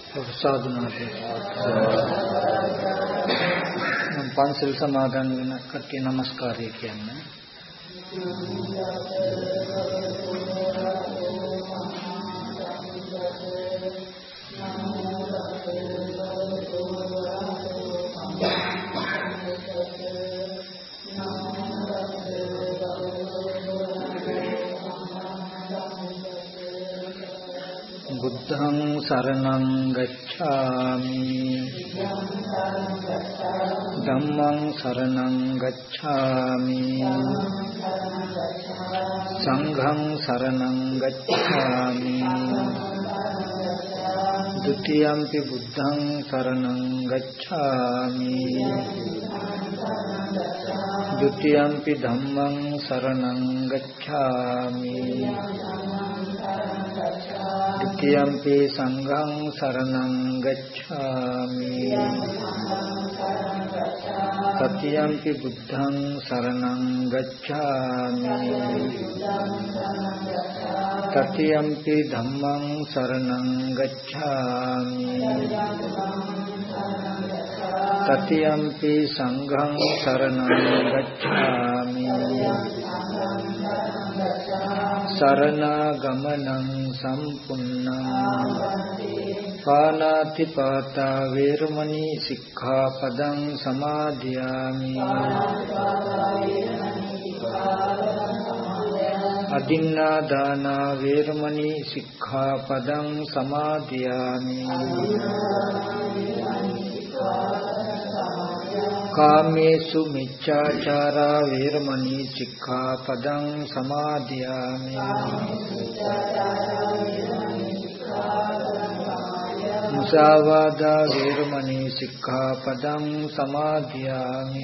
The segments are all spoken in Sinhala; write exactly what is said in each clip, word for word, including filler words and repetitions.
සාදුනාදී නම් පන්සල් සමාදන් වෙන කට්ටිය নমස්කාරය කියන්නේ බුද්ධං සරණං ගච්ඡාමි ධම්මං සරණං ගච්ඡාමි සංඝං සරණං ගච්ඡාමි ဒုတိယံ පි බුද්ධං සරණං ගච්ඡාමි ဒုတိယံ පි ධම්මං සරණං ගච්ඡාමි द्वितीयंपि संघं शरणं गच्छामि तृतीयंपि बुद्धं शरणं गच्छामि तृतीयंपि धम्मं शरणं गच्छामि तृतीयंपि संघं शरणं गच्छामि शरणागमनं सम्पूर्णं पानातिपाता वेरमणि सिक्खापदं समादयामि अदिन्नादाना वेरमणि सिक्खापदं समादयामि कामेषु मिच्छाचारा वेरमणि सिक्खापदं समादयामि मुसावादा वेरमणि सिक्खापदं समादयामि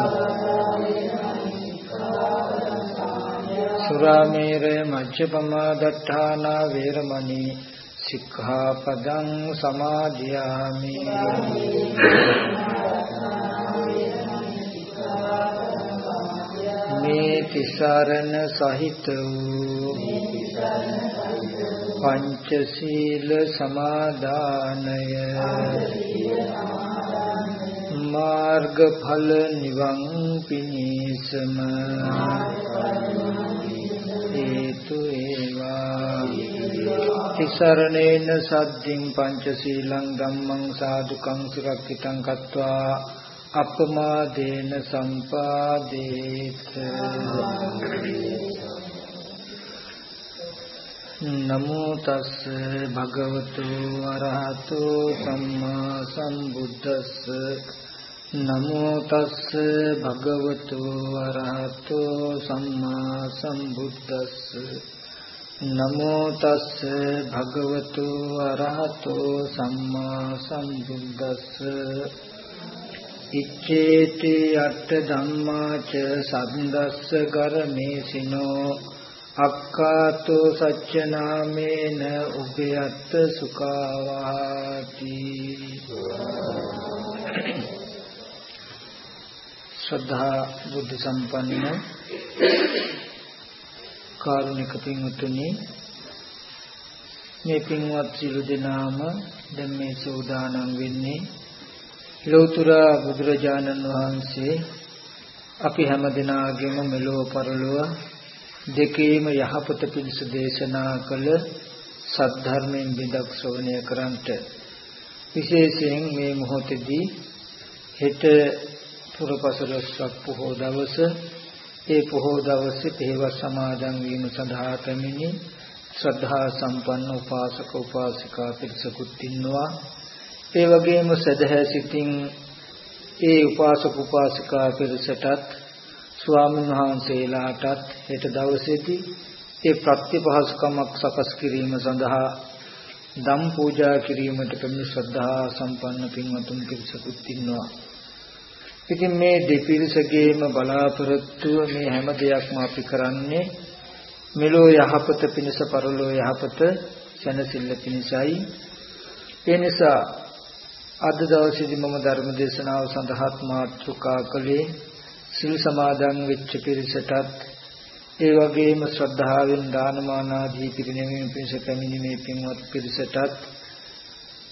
सुरामेरय मज्जपमा दट्ठाना वेरमणि सिक्खापदं समादयामि මේ තිසරණ සහිත වූ පංචශීල සමාදානය මාර්ගඵල නිවන් පිණිසම හේතු වේවා තිසරණේන සද්ධින් පංචශීලං ධම්මං සාදුකං සුරක්ෂිතං කତ୍වා අපමාදේන සම්පාදේත නමෝ තස්ස භගවතු අරහතෝ සම්මා සම්බුද්දස්ස නමෝ තස්ස භගවතු අරහතෝ සම්මා සම්බුද්දස්ස නමෝ තස්ස භගවතු අරහතෝ සම්මා සම්බුද්දස්ස ඉච්ඡේති අට්ඨ ධම්මාච සද්දස්ස ගරමේසිනෝ අක්ඛාතෝ සච්චනාමේන උභයත්ත සුඛාවාති ශ්‍රද්ධා බුද්ධ සම්පන්න කාරුණික පින්වත්නි මේ පින්වත් සිළු දෙනාම දැන් මේ සෝදානම් වෙන්නේ ලෞතර බුදුරජාණන් වහන්සේ අපි හැම දිනාගෙම මෙලෝ පරලොව දෙකේම යහපත පිණිස දේශනා කළ සද්ධර්මයෙන් බිඳක් ශ්‍රවණය කරන්ට විශේෂයෙන් මේ මොහොතේදී හෙට පුරපසළොස්වක පොහොය දවස ඒ පොහොය දවසේ පෙරවස් සමාදන් වීම සඳහා පැමිණි ශ්‍රද්ධා සම්පන්න උපාසක උපාසිකා පිරිසකුත් ඉන්නවා. ඒ වගේම සදහැ සිතින් ඒ උපාසක උපාසිකා පිරිසටත් ස්වාමීන් වහන්සේලාටත් හෙට දවසේදී ඒ ප්‍රතිපහසුකමක් සකස් කිරීම සඳහා දම් පූජා කිරීමට පැමිණි ශ්‍රද්ධා සම්පන්න පින්වතුන් පිරිසකුත් ඉන්නවා. ඉතින් මේ දෙපිරිසගේම බලාපොරොත්තුව මේ හැම දෙයක්ම අපි කරන්නේ මෙලෝ යහපත පිණිස පරලෝ යහපත සැනසෙල්ල පිණිසයි. ඒ නිසා අද දවසේදී මම ධර්ම දේශනාව සඳහාත් මාතෘකා කළේ සිල් සමාදන් වෙච්ච පිරිසටත් ඒ වගේම ශ්‍රද්ධාවෙන් දානමාන ආදී පිරිනැමීම පිණිස පැමිණි මේ පින්වත් පිරිසටත්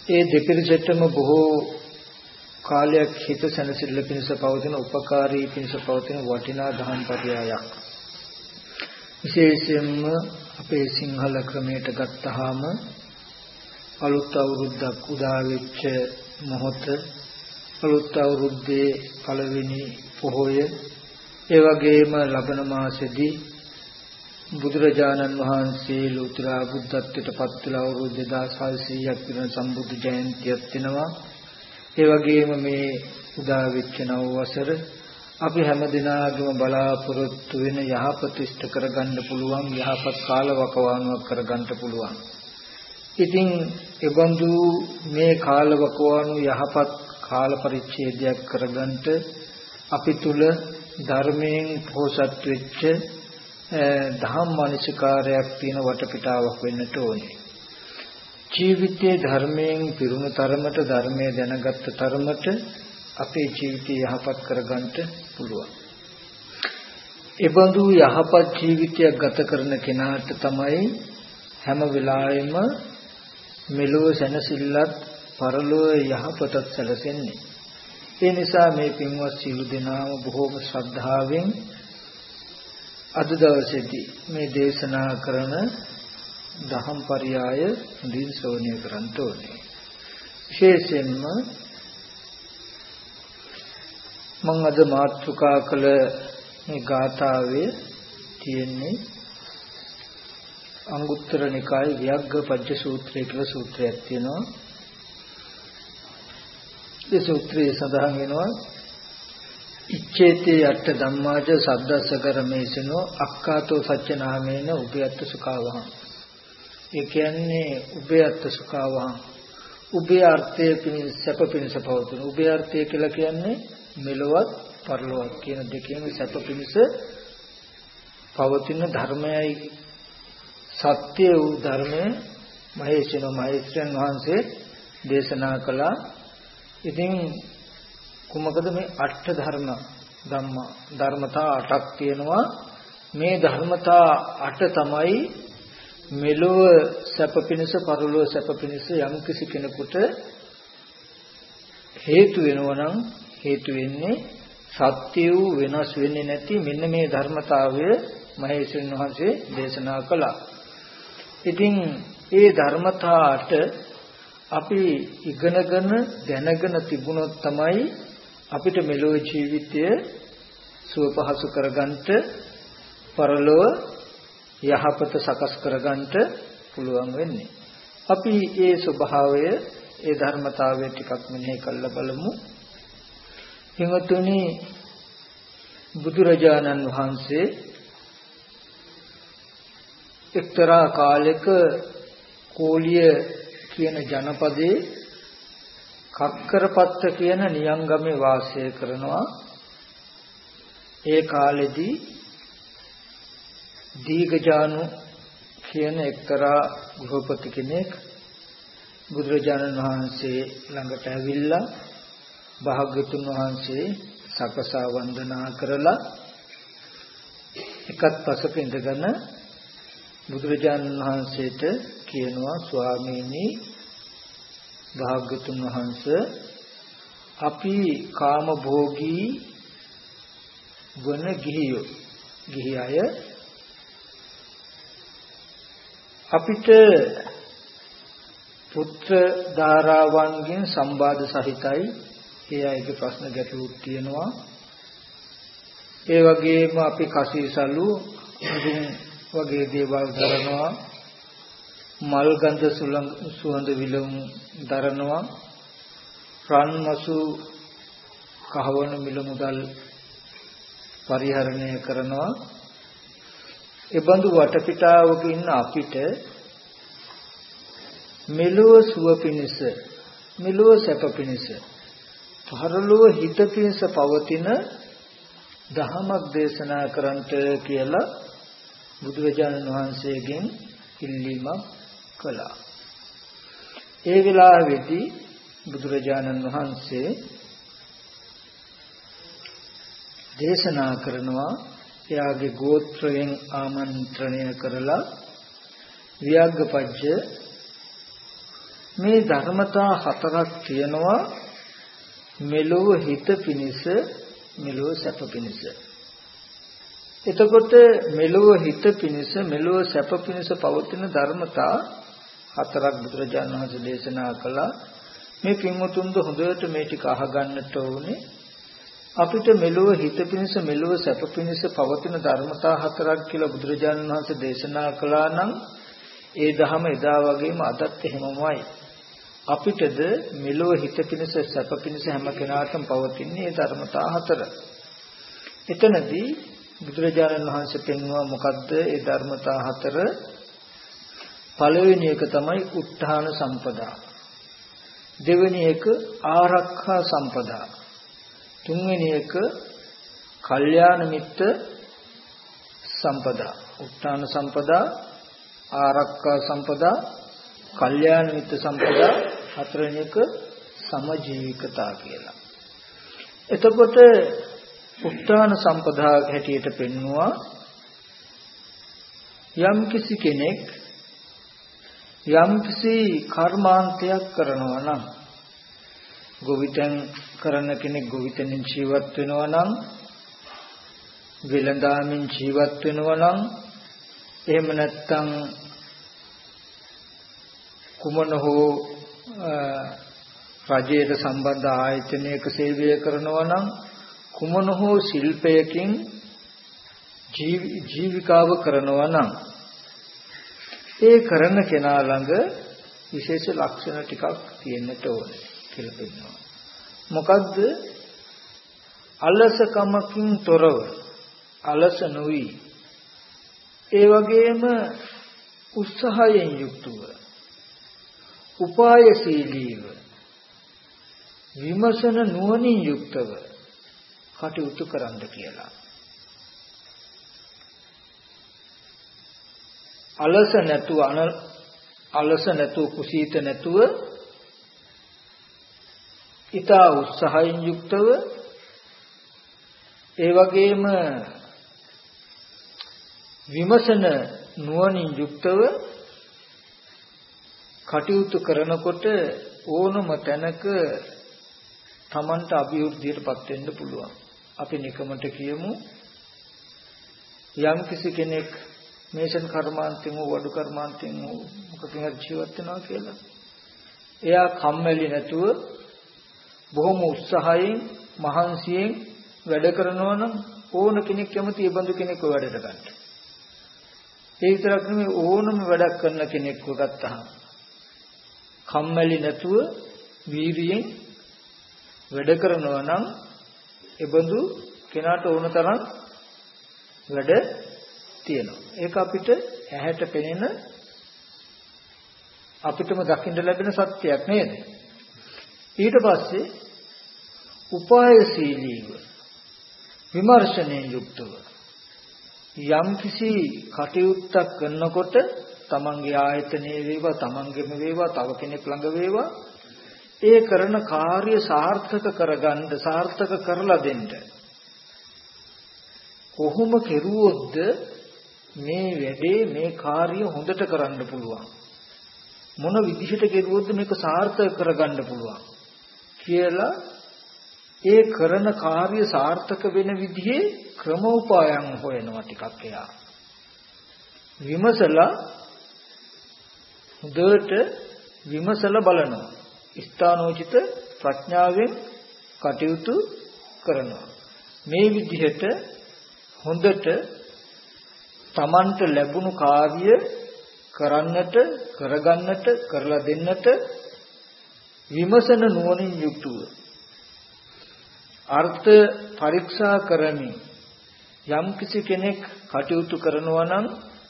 ඒ දෙපිරිසටම බොහෝ කාලයක් හිත සැනසෙල්ල පිණිස පවතින උපකාරී පිණිස පවතින වටිනා දහම් පරයයක්. විශේෂයෙන්ම අපේ සිංහල ක්‍රමයට ගත්තාම අලුත් අවුරුද්දක් උදා වෙච්ච මොහොත, අලුත් අවුරුද්දේ පළවෙනි පොහොය, ඒ වගේම ලබන මාසෙදී බුදුරජාණන් වහන්සේ ලෝතර බුද්ධත්වයට පත් වෙලා අවුරුදු දෙදාස් හයසීයක් වෙන සම්බුද්ධ ජයන්තියක් වෙනවා. ඒ වගේම මේ උදා වෙච්ච නව වසර අපි හැම දිනාගම බලාපොරොත්තු වෙන යහපත ඉෂ්ට කරගන්න පුළුවන්, යහපත් කාලවකවානුවක් කරගන්න පුළුවන්. ඉතින් එබඳු මේ කාලවකවානු යහපත් කාල පරිච්ඡේදයක් කරගන්න අපි තුල ධර්මයෙන් පෝෂත් වෙච්ච දහම් මානසිකාරයක් තියෙන වටපිටාවක් වෙන්නට ඕනේ. ජීවිතයේ ධර්මයෙන් පිරුණු තරමට, ධර්මය දැනගත් තරමට අපේ ජීවිතය යහපත් කරගන්න පුළුවන්. එබඳු යහපත් ජීවිතයක් ගත කරන කෙනාට තමයි හැම වෙලාවෙම මෙලොව සැනසෙල්ලත් පරලොව යහපතත් සැලසෙන්නේ. ඒ නිසා මේ පින්වත් සියලු දෙනාම බොහෝම ශ්‍රද්ධාවෙන් අද දවසේදී මේ දේශනා කරන දහම් පරයය හොඳින් ශ්‍රවණය කරන්න ඕනේ. විශේෂයෙන්ම මම අද මාතෘකා කළ මේ ගාථාවේ තියෙන්නේ අංගුත්තර නිකායේ ව්‍යග්ගපජ්ජ සූත්‍රය කියලා සූත්‍රයක් තියෙනවා. ඒ සූත්‍රයේ සඳහන් වෙනවා ඉච්ඡේතේ අට ධම්මාජ සද්දස්සකරමේසනෝ අක්ඛාතෝ සච්චනාමේන උභයත්ත සුඛාවහං. ඒ කියන්නේ උභයත්ත සුඛාවහං. උභය අර්ථයේ පිණිස සැප පිණිස පවතුන. උභය අර්ථය කියලා කියන්නේ මෙලොවත් පරලොවත් කියන දෙකේම සැප පිණිස පවතින ධර්මයයි සත්‍ය වූ ධර්මයේ මහේශන මහේශ්වරයන් වහන්සේ දේශනා කළා. ඉතින් කුමකද මේ අට ධර්ම ධම්ම ධර්මතා අටක් තියෙනවා. මේ ධර්මතා අට තමයි මෙලොව සැප පිණිස පරලොව සැප පිණිස යම් කිසි කෙනෙකුට හේතු වෙනවා නම් හේතු වෙන්නේ සත්‍ය වූ වෙනස් වෙන්නේ නැති මෙන්න මේ ධර්මතාවය මහේශ්වරයන් වහන්සේ දේශනා කළා. ඉතින් ඒ ධර්මතාවට අපි ඉගෙනගෙන දැනගෙන තිබුණොත් තමයි අපිට මෙලොව ජීවිතය සුව පහසු කරගන්නට, පරලොව යහපත සකස් කරගන්නට පුළුවන් වෙන්නේ. අපි ඒ ස්වභාවය, ඒ ධර්මතාවය ටිකක් මෙනෙහි කරලා බලමු. එංගතුනි බුදුරජාණන් වහන්සේ එක්තරා කාලයක කෝලිය කියන ජනපදයේ කක්කරපත්ත කියන නියංගමේ වාසය කරනවා. ඒ කාලෙදී දීඝජානු කියන එක්තරා ගෘහපති කෙනෙක් බුදුරජාණන් වහන්සේ ළඟට ඇවිල්ලා භාග්‍යතුන් වහන්සේ සකසා වන්දනා කරලා එකත් පසක ඉඳගෙන බුදුරජාණන් වහන්සේට කියනවා, ස්වාමීනි භාග්‍යතුන් වහන්සේ, අපි කාම භෝගී වන ගිහියෝ ගිහි අය අපිට පුත්‍ර ධාරාවන්ගෙන් සම්බාධ සහිතයි. ඒ අයගේ ප්‍රශ්න ගැටලුත් තියෙනවා. ඒ වගේම අපි කසීසලු වගේ දේවල් දරනවා, මල් ගඳ සුවඳ විලවුන් දරනවා, රන් මසු කහවණු මිල මුදල් පරිහරණය කරනවා. එබඳු වටපිටාවක ඉන්න අපිට මෙලොව සුව පිණිස, මෙලොව සැප පිණිස, පරලොව හිත පිණිස පවතින දහමක් දේශනා කරන්නට කියලා බුදුරජාණන් වහන්සේගෙන් ඉල්ලීමක් කළා. ඒ වෙලාවේදී බුදුරජාණන් වහන්සේ දේශනා කරනවා, එයාගේ ගෝත්‍රයෙන් ආමන්ත්‍රණය කරලා ව්‍යග්ගපජ්ජ මේ ධර්මතා හතරක් තියෙනවා මෙලොව හිත පිනිස මෙලොව සැප පිනිස. එතකොට මෙලොව හිත පිනිස මෙලොව සැප පිනිස පවතින ධර්මතා හතරක් බුදුරජාණන් වහන්සේ දේශනා කළා. මේ පින්වතුන්ද හොඳට මේ ටික අහගන්නට ඕනේ. අපිට මෙලොව හිත පිනිස මෙලොව සැප පිනිස පවතින ධර්මතා හතරක් කියලා බුදුරජාණන් වහන්සේ දේශනා කළා නම් ඒ ධහම එදා වගේම අදත් එහෙමමයි. අපිටද මෙලොව හිත පිනිස සැප පිනිස හැම කෙනාටම පවතින්නේ ඒ ධර්මතා හතර. එතනදී බුදුරජාණන් වහන්සේ පෙන්වුවා මොකද්ද ඒ ධර්මතා හතර? පළවෙනි එක තමයි උත්ථාන සම්පදා. දෙවෙනි එක ආරක්ඛා සම්පදා. තුන්වෙනි එක කල්යාණ මිත්‍ර සම්පදා. උත්ථාන සම්පදා, ආරක්ඛා සම්පදා, කල්යාණ මිත්‍ර සම්පදා, හතරවෙනි එක සමජීවිකතා කියලා. එතකොට උත්ථාන සම්පදා හැටියට පෙන්වුවා යම් කිසි කෙනෙක් යම් කිසි කර්මාන්තයක් කරනවා නම්, ගොවිතැන් කරන කෙනෙක් ගොවිතැනින් ජීවත් වෙනවා නම්, වෙළඳාමින් ජීවත් වෙනවා නම්, එහෙම නැත්නම් කුමන හෝ රජයට සම්බන්ධ ආයතනයක සේවය කරනවා නම්, කුමන හෝ ශිල්පයකින් ජීවිකාව කරනවා නම්, ඒ කරන කෙනා ළඟ විශේෂ ලක්ෂණ ටිකක් තියෙන්නට ඕනේ කියලා පෙන්නනවා. මොකද්ද? අලසකමකින් තොරව, අලස නොවි, ඒ වගේම උත්සාහයෙන් යුක්තව, උපායශීලීව, විමසන නුවණින් යුක්තව කටයුතු කරන්න කියලා. අලස නැතුව අලස නැතුව කුසීත නැතුව ඊතා උත්සාහයෙන් යුක්තව, ඒ වගේම විමසන නුවණින් යුක්තව කටයුතු කරනකොට ඕනම තැනක Tamanට අභිවෘද්ධියටපත් වෙන්න පුළුවන්. අපි නිකමට කියමු යම් කිසි කෙනෙක් මේෂන් කර්මාන්තයෙන් හෝ වඩු කර්මාන්තයෙන් හෝ මොකකින් හරි ජීවත් වෙනවා කියලා. එයා කම්මැලි නැතුව බොහොම උත්සාහයෙන් මහන්සියෙන් වැඩ කරනවා නම් ඕන කෙනෙක් කැමති ඒ බඳු කෙනෙක්ව වැඩට ගන්න. ඒ විතරක් නෙමෙයි ඕනම වැඩක් කරන කෙනෙක්ව ගත්තාම කම්මැලි නැතුව වීර්යයෙන් වැඩ කරනවා නම් ඒ බඳු කෙනාට ඕන තරම් වැඩ තියෙනවා. ඒක අපිට ඇහැට පෙනෙන අපිටම දකින්න ලැබෙන සත්‍යයක් නේද? ඊට පස්සේ උපායශීලීව විමර්ශනයෙන් යුක්තව යම් කිසි කටයුත්තක් කරනකොට තමන්ගේ ආයතනයේ වේවා, තමන්ගේම වේවා, තව කෙනෙක් ළඟ වේවා, ඒ කරන කාර්ය සාර්ථක කරගන්න, සාර්ථක කරලා දෙන්න කොහොම කෙරුවොත්ද මේ වැඩේ මේ කාර්ය හොඳට කරන්න පුළුවන්, මොන විදිහට කෙරුවොත්ද මේක සාර්ථක කරගන්න පුළුවන් කියලා ඒ කරන කාර්ය සාර්ථක වෙන විදිහේ ක්‍රමෝපායන් හොයනවා ටිකක් එයා. විමසලා හොඳට විමසලා බලනවා. ස්ථානෝචිත ප්‍රඥාවෙන් කටයුතු කරනවා. මේ විදිහට හොඳට Tamanට ලැබුණු කාර්ය කරන්නට, කරගන්නට, කරලා දෙන්නට විමසන නුවණින් යුක්තව අර්ථ පරීක්ෂා කරමින් යම් කිසි කෙනෙක් කටයුතු කරනවා නම්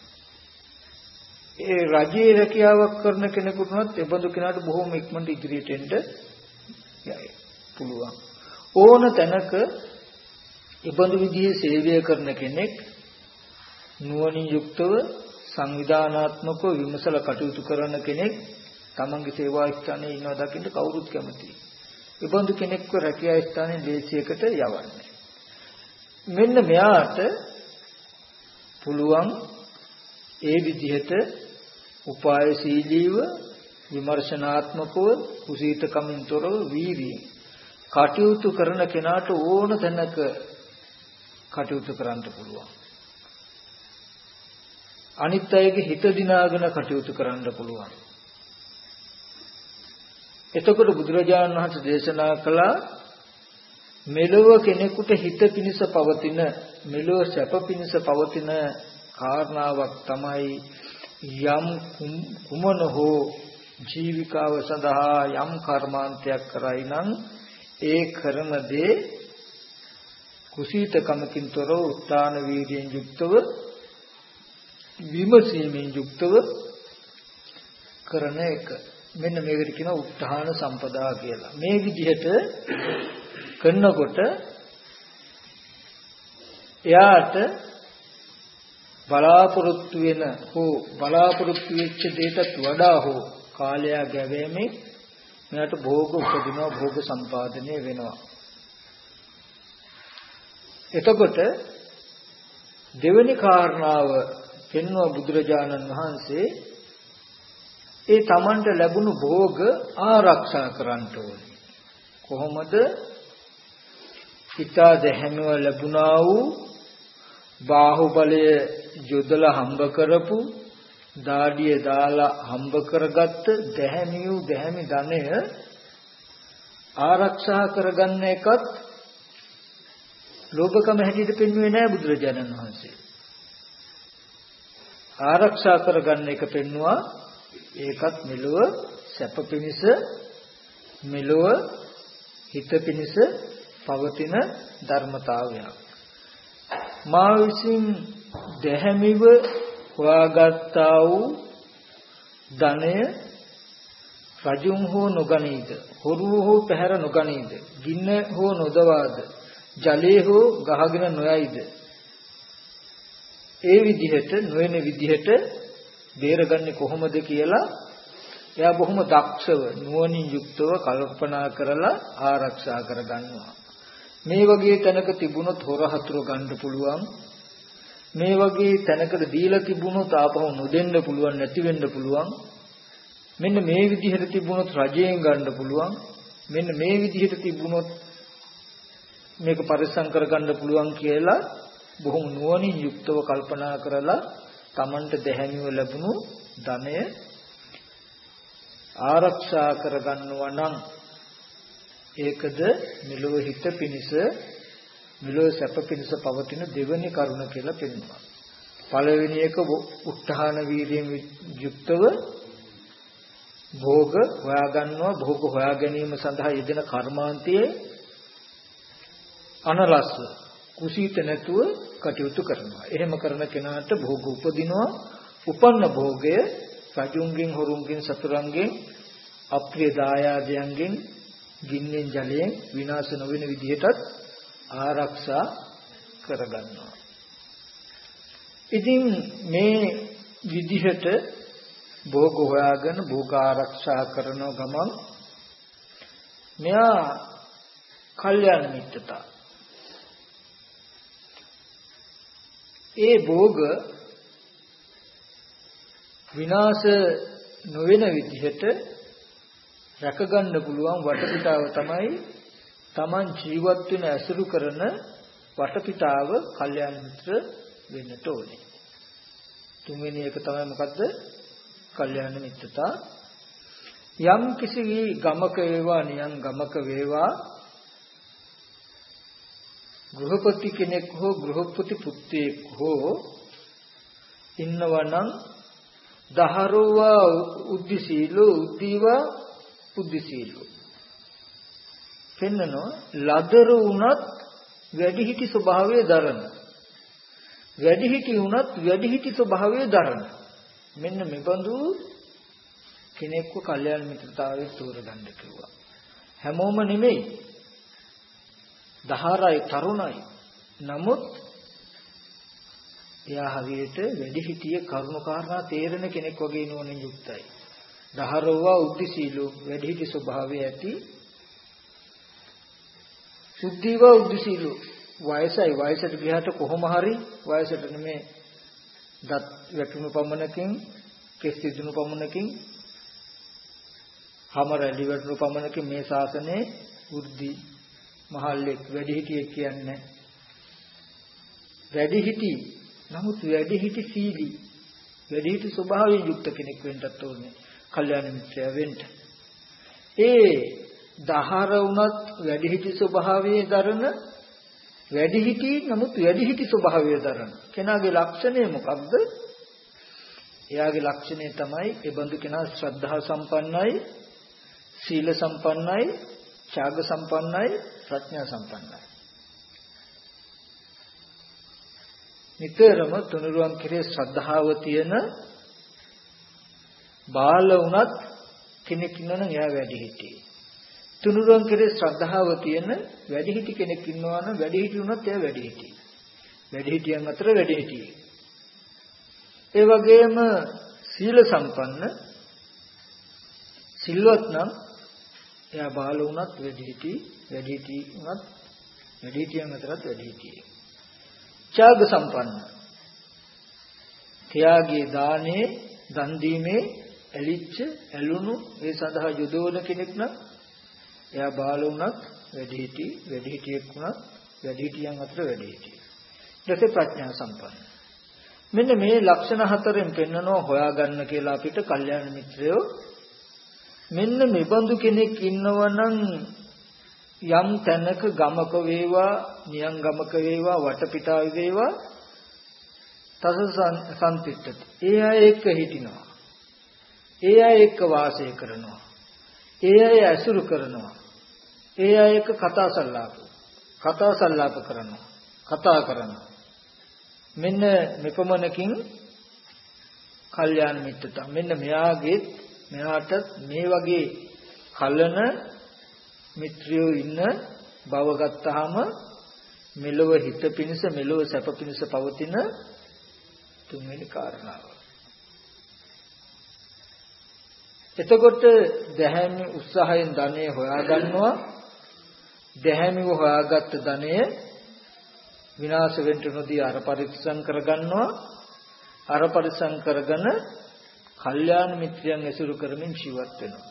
ඒ රජයේ රැකියාවක් කරන කෙනෙකුට උනත් ඒ බඳු කෙනාට බොහොම ඉක්මනට ඉදිරියට එන්න යයි පුළුවන්. ඕන තැනක ඒ බඳු විදිහේ සේවය කරන කෙනෙක් නුවණින් යුක්තව සංවිධානාත්මකව විමසලා කටයුතු කරන කෙනෙක් තමන්ගේ සේවා ස්ථානයේ ඉන්නවා දකින්න කවුරුත් කැමතියි. ඒ බඳු කෙනෙක්ව රැකියා ස්ථානයේ දේශයකට යවන්නේ. මෙන්න මෙයාට පුළුවන් ඒ විදිහට උපායශීලීව විමර්ශනාත්මකව කුසීතකමින් තොරව වීර්යයෙන් කටයුතු කරන කෙනාට ඕන තැනක කටයුතු කරන්න පුළුවන්. අනිත් අයගේ හිත දිනාගෙන කටයුතු කරන්න පුළුවන්. එතකොට බුදුරජාණන් වහන්සේ දේශනා කළා මෙලොව කෙනෙකුට හිත පිණිස පවතින මෙලොව සැප පිණිස පවතින කාරණාවක් තමයි යම් කුමන හෝ ජීවිකාව සඳහා යම් කර්මාන්තයක් කරයි නම් ඒ කරන දේ කුසීතකමකින් තොරව උත්තාන වීර්යයෙන් යුක්තව විමසීමෙන් යුක්තව කරන එක. මෙන්න මේකට කියනවා උත්තාන සම්පදා කියලා. මේ විදිහට කරනකොට එයාට බලාපොරොත්තු වෙන හෝ බලාපොරොත්තු වෙච්ච දෙයකට වඩා හෝ කාලය ගැවීමෙන් මෙයාට භෝග උපදිනවා, භෝග සම්පාදනය වෙනවා. එතකොට දෙවෙනි කාරණාව පෙන්වන බුදුරජාණන් වහන්සේ ඒ තමන්ට ලැබුණු භෝග ආරක්ෂා කරන්න ඕනේ. කොහොමද? හිතා දැහැමිව ලැබුණා වූ බාහුවලය යොදලා හම්බ කරපු දාඩිය දාලා හම්බ කරගත්ත දැහැමි වූ දැහැමි ධනය ආරක්ෂා කරගන්න එකත් ලෝභකම හැටියට පෙන්වුවේ නෑ බුදුරජාණන් වහන්සේ. ආරක්ෂා කරගන්න එක පෙන්වුවා. ඒකත් මෙලොව සැප පිණිස මෙලොව හිත පිණිස පවතින ධර්මතාවයක්. මා විසින් දැහැමිව හොයාගත්තා වූ ධනය රජුන් හෝ නොගනීද, හොරු හෝ පැහැර නොගනීද, ගින්න හෝ නොදවාද, ජලයේ හෝ ගහගෙන නොයයිද, ඒ විදිහට නොවන විදිහට බේරගන්නේ කොහොමද කියලා එයා බොහොම දක්ෂව නුවණින් යුක්තව කල්පනා කරලා ආරක්ෂා කරගන්නවා. මේ වගේ තැනක තිබුණොත් හොර හතුරු ගන්න පුළුවන්. මේ වගේ තැනකට දීලා තිබුණොත් ආපහු නොදෙන්න පුළුවන්, නැති වෙන්න පුළුවන්. මෙන්න මේ විදිහට තිබුණොත් රජයෙන් ගන්න පුළුවන්. මෙන්න මේ විදිහට තිබුණොත් මේක පරිස්සම් කරගන්න පුළුවන් කියලා බොහොම නුවණින් යුක්තව කල්පනා කරලා තමන්ට දැහැමිව ලැබුණු ධනය ආරක්ෂා කරගන්නවා නම් ඒකද මෙලොව හිත පිණිස මෙලොව සැප පිණිස පවතින දෙවැනි කරුණ කියලා පෙන්වනවා. පළවෙනි එක උත්හාන වීර්යයෙන් යුක්තව භෝග හොයාගන්නවා. භෝග හොයා ගැනීම සඳහා යෙදෙන කර්මාන්තයේ අනලස්ස කුසීත නැතුව කටයුතු කරනවා. එහෙම කරන කෙනාට භෝග උපදිනවා. උපන්න භෝගය රජුන්ගෙන්, හොරුන්ගෙන්, සතුරුන්ගෙන්, අප්‍රිය දායාදයන්ගෙන්, ගින්නෙන්, ජලයෙන් විනාශ නොවන විදිහටත් ආරක්ෂා කරගන්නවා. ඉතින් මේ විදිහට භෝග හොයාගෙන භෝග ආරක්ෂා කරන ගමන් මෙයා කල්යාණ මිත්‍රතා ඒ භෝග විනාශ නොවන විදිහට රැකගන්න පුළුවන් වටපිටාව තමයි Taman ජීවත් වෙන ඇසුරු කරන වටපිටාව කල්යාණ මිත්‍ර වෙන්නට ඕනේ. තුන්වෙනි එක තමයි මොකද්ද? කල්යාණ මිත්‍රතා. යම් කිසි ගමක වේවා නියම් ගමක වේවා ගෘහපති කෙනෙක් හෝ ගෘහපති පුත්‍රයෙක් හෝ ඉන්නවා නම් දහරවා උද්දිසීලෝ උද්දීවා උද්දිසීලෝ පෙන්නනවා. ලදරු වුණත් වැඩිහිටි ස්වභාවය දරන, වැඩිහිටි වුණත් වැඩිහිටි ස්වභාවය දරන මෙන්න මෙබඳු කෙනෙක්ව කල්යාණ මිත්‍රතාවයේ තෝරගන්න කිව්වා. හැමෝම නෙමෙයි, දහරයි තරුණයි. නමුත් එයා හරියට වැඩිහිටිය කරුණ කාරණා තේරෙන කෙනෙක් වගේ නෝනින් යුක්තයි. දහරවා උද්දිසීලෝ වැඩිහිටි ස්වභාවය ඇති. සුද්ධීවා උද්දිසීලෝ වයසයි, වයසට ගියාට කොහොම හරි වයසට නෙමේ දත් වැටුණු පමණකින්, කෙස් සිදුණු පමණකින් හැම රැලි වටු පමණක මේ ශාසනයේ වෘද්ධි මහල්ලෙක් වැඩිහිටියෙක් කියන්නේ වැඩිහිටි නමුත් වැඩිහිටි සීලී වැඩිහිටි ස්වභාවයෙන් යුක්ත කෙනෙක් වෙන්නත් ඕනේ කල්යාණ මිත්‍රය වෙන්න. ඒ දහර වුණත් වැඩිහිටි ස්වභාවයේ දරන වැඩිහිටි නමුත් වැඩිහිටි ස්වභාවය දරන කෙනාගේ ලක්ෂණය මොකක්ද? එයාගේ ලක්ෂණය තමයි ඒ බඳු කෙනා ශ්‍රද්ධා සම්පන්නයි, සීල සම්පන්නයි, ත්‍යාග සම්පන්නයි, ප්‍රඥා සම්පන්නයි. නිතරම තුනුරුවන් කෙරේ ශ්‍රද්ධාව තියෙන බාල වුණත් කෙනෙක් ඉන්නවනම් එයා වැඩිහිටි. තුනුරුවන් කෙරේ ශ්‍රද්ධාව තියෙන වැඩිහිටි කෙනෙක් ඉන්නවා නම් වැඩිහිටි වුණත් එයා වැඩිහිටි. වැඩිහිටියන් අතර වැඩිහිටි. ඒ වගේම සීල සම්පන්න සිල්වත් නම් එයා බාල වුණත් වැඩිහිටි, වැඩිහිටි වුණත් වැඩිහිටියන් අතරත් වැඩිහිටි. ත්‍යාග සම්පන්න ත්‍යාගයේ දානේ දන් දීමේ ඇලිච්ච ඇලුණු ඒ සඳහා යොදවන කෙනෙක් නම් එයා බාල වුණත් වැඩිහිටි, වැඩිහිටියෙක් වුණත් වැඩිහිටියන් අතර වැඩිහිටි. ඊට ප්‍රඥා සම්පන්න. මෙන්න මේ ලක්ෂණ හතරෙන් පෙන්නනවා හොයාගන්න කියලා අපිට කල්යාණ මිත්‍රයෝ. මෙන්න මෙබඳු කෙනෙක් ඉන්නවනම් යම් තැනක ගමක වේවා, නියං ගමක වේවා, වටපිටාවේ වේවා තස සම්පිට්ඨති. ඒ අය එක්ක හිටිනවා. ඒ අය එක්ක වාසය කරනවා. ඒ අය ඇසුරු කරනවා. ඒ අය එක්ක කතා සල්ලාප කතා සල්ලාප කරනවා. කතා කරනවා. මෙන්න මෙපමණකින් කල්යාණ මිත්‍රතා. මෙන්න මෙයාගේ මෙයාට මේ වගේ කලන මිත්‍රයෝ ඉන්න බව ගත්තාම මෙලොව හිත පිණිස මෙලොව සැප පිණිස පවතින තුන්වෙනි කාරණාව. එතකොට දැහැමි උත්සාහයෙන් ධනෙ හොයා ගන්නවා. දැහැමිව හොයාගත්ත ධනෙ විනාශ වෙන්න නොදී අර පරිස්සම් කරගන්නවා. අර පරිස්සම් කරගෙන කල්යාණ මිත්‍රයන් ඇසුරු කරමින් ජීවත් වෙනවා.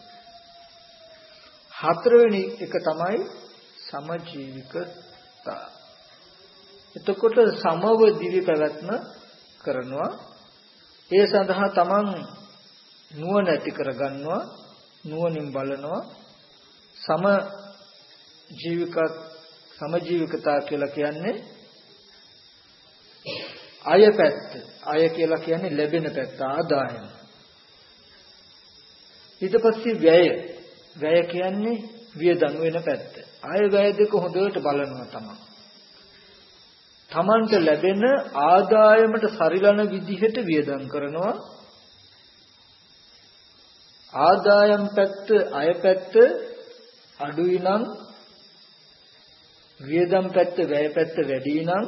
හතරවෙනි එක තමයි සමජීවිකතා. එතකොට සමව දිවි පැවැත්ම කරනවා. ඒ සඳහා තමන් නුවණ ඇති කරගන්නවා. නුවණින් බලනවා. සම ජීවික සමජීවිකතා කියලා කියන්නේ අය පැත්ත. අය කියලා කියන්නේ ලැබෙන පැත්ත, ආදායම. ඊට පස්සේ වැය. වැය කියන්නේ වියදම් වෙන පැත්ත. ආය වැය දෙක හොඳට බලනවා තමයි. තමන්ට ලැබෙන ආදායමට සරිලන විදිහට වියදම් කරනවා. ආදායම් පැත්ත, අය පැත්ත අඩුයි නම් වියදම් පැත්ත, වැය පැත්ත වැඩි නම්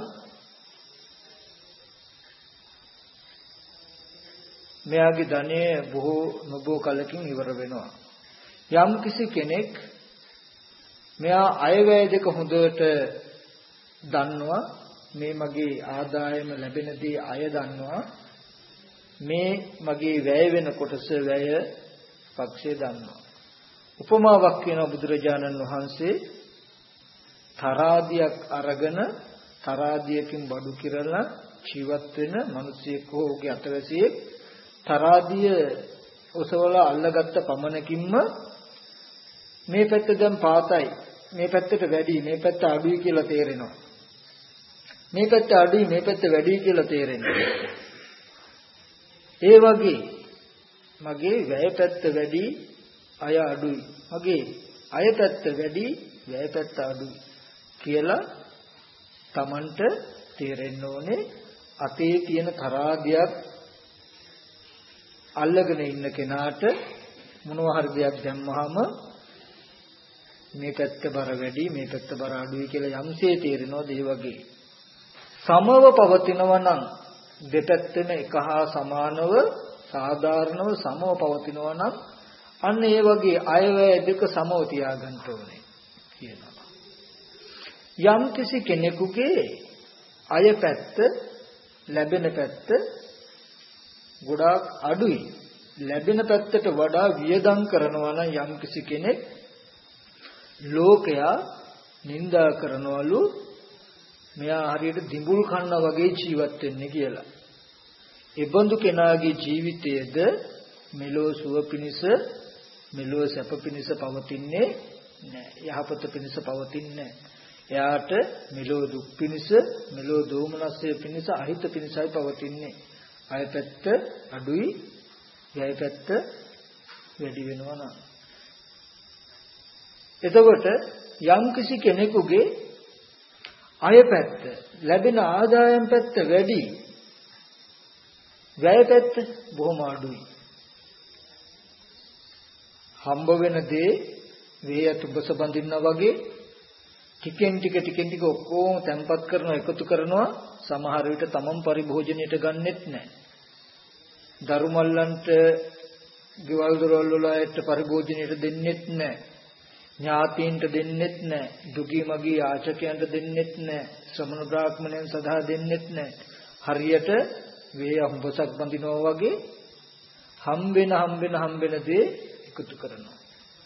මෙයාගේ ධනය බොහෝ නොබෝ කලකින් ඉවර වෙනවා. යම් කිසි කෙනෙක් මෙයා අයවැය දෙක හොඳට දන්නවා. මේ මගේ ආදායම ලැබෙන දේ අය දන්නවා. මේ මගේ වැය වෙන කොටස වැය පක්ෂය දන්නවා. උපමාවක් කියන බුදුරජාණන් වහන්සේ තරාදියක් අරගෙන තරාදියකින් බඩු කිරලා ජීවත් වෙන මිනිසෙක් හෝ ඔහුගේ අතවැසියෙක් තරාදිය ඔසවලා අල්ලගත්ත පමණකින්ම මේ පැත්ත දැන් පාතයි, මේ පැත්තට වැඩි, මේ පැත්ත අඩුයි කියලා තේරෙනවා. මේ පැත්ත අඩුයි, මේ පැත්ත වැඩි කියලා තේරෙනවා. ඒ වගේ මගේ වැය පැත්ත වැඩි, අය අඩුයි. මගේ අය පැත්ත වැඩි, වැය පැත්ත අඩුයි කියලා Tamanට තේරෙන්න ඕනේ. අතේ තියෙන තරාදියක් අල්ලගෙන ඉන්න කෙනාට මොනවා හරි දෙයක් දැම්මහම මේ පැත්ත බර වැඩි, මේ පැත්ත බර අඩුයි කියලා යම්සේ තේරෙනවද? ඒ වගේ සමව පවතිනවා නම් දෙපැත්තෙම එක හා සමානව සාධාරණව සමව පවතිනවා නම් අන්න ඒ වගේ අයවැය දෙක සමව තියාගන්න ඕනේ කියනවා. යම් කිසි කෙනෙකුගේ අය පැත්ත, ලැබෙන පැත්ත ගොඩාක් අඩුයි. ලැබෙන පැත්තට වඩා වියදම් කරනවා නම් යම්කිසි කෙනෙක් ලෝකයා නිඳා කරනවලු මෙයා හරියට දිඹුල් කන්නා වගේ ජීවත් වෙන්නේ කියලා. ඒ බඳු කෙනාගේ ජීවිතයේද මෙලෝ සුව පිණිස මෙලෝ සැප පිණිස පවතින්නේ නැහැ. යහපත පිණිස පවතින්නේ නැහැ. එයාට මෙලෝ දුක් පිණිස මෙලෝ දෝමනස්ය පිණිස අහිත පිණිසයි පවතින්නේ. අය පැත්ත අඩුයි, යයි පැත්ත වැඩි වෙනවා නම්. එතකොට යම්කිසි කෙනෙකුගේ අය පැත්ත ලැබෙන ආදායම් පැත්ත වැඩි, වැය පැත්ත බොහොම අඩුයි. හම්බ වෙන දේ වේයත් උබස බඳින්නා වගේ ටිකෙන් ටික ටිකෙන් ටික ඔක්කොම තැම්පත් කරනවා, එකතු කරනවා. සමහර විට තමන් පරිභෝජනයට ගන්නෙත් නැහැ. දරුමල්ලන්ට ගෙවල් දොරවල් වල අයට පරිභෝජනයට දෙන්නෙත් නැහැ. ඥාතීන්ට දෙන්නෙත් නැහැ. දුගී මගී යාචකයන්ට දෙන්නෙත් නැහැ. ශ්‍රමණ බ්‍රාහ්මණයන් සදා දෙන්නෙත් නැහැ. හරියට වේ අහඹසක් බඳිනවා වගේ හම්බෙන හම්බෙන හම්බෙන දේ එකතු කරනවා.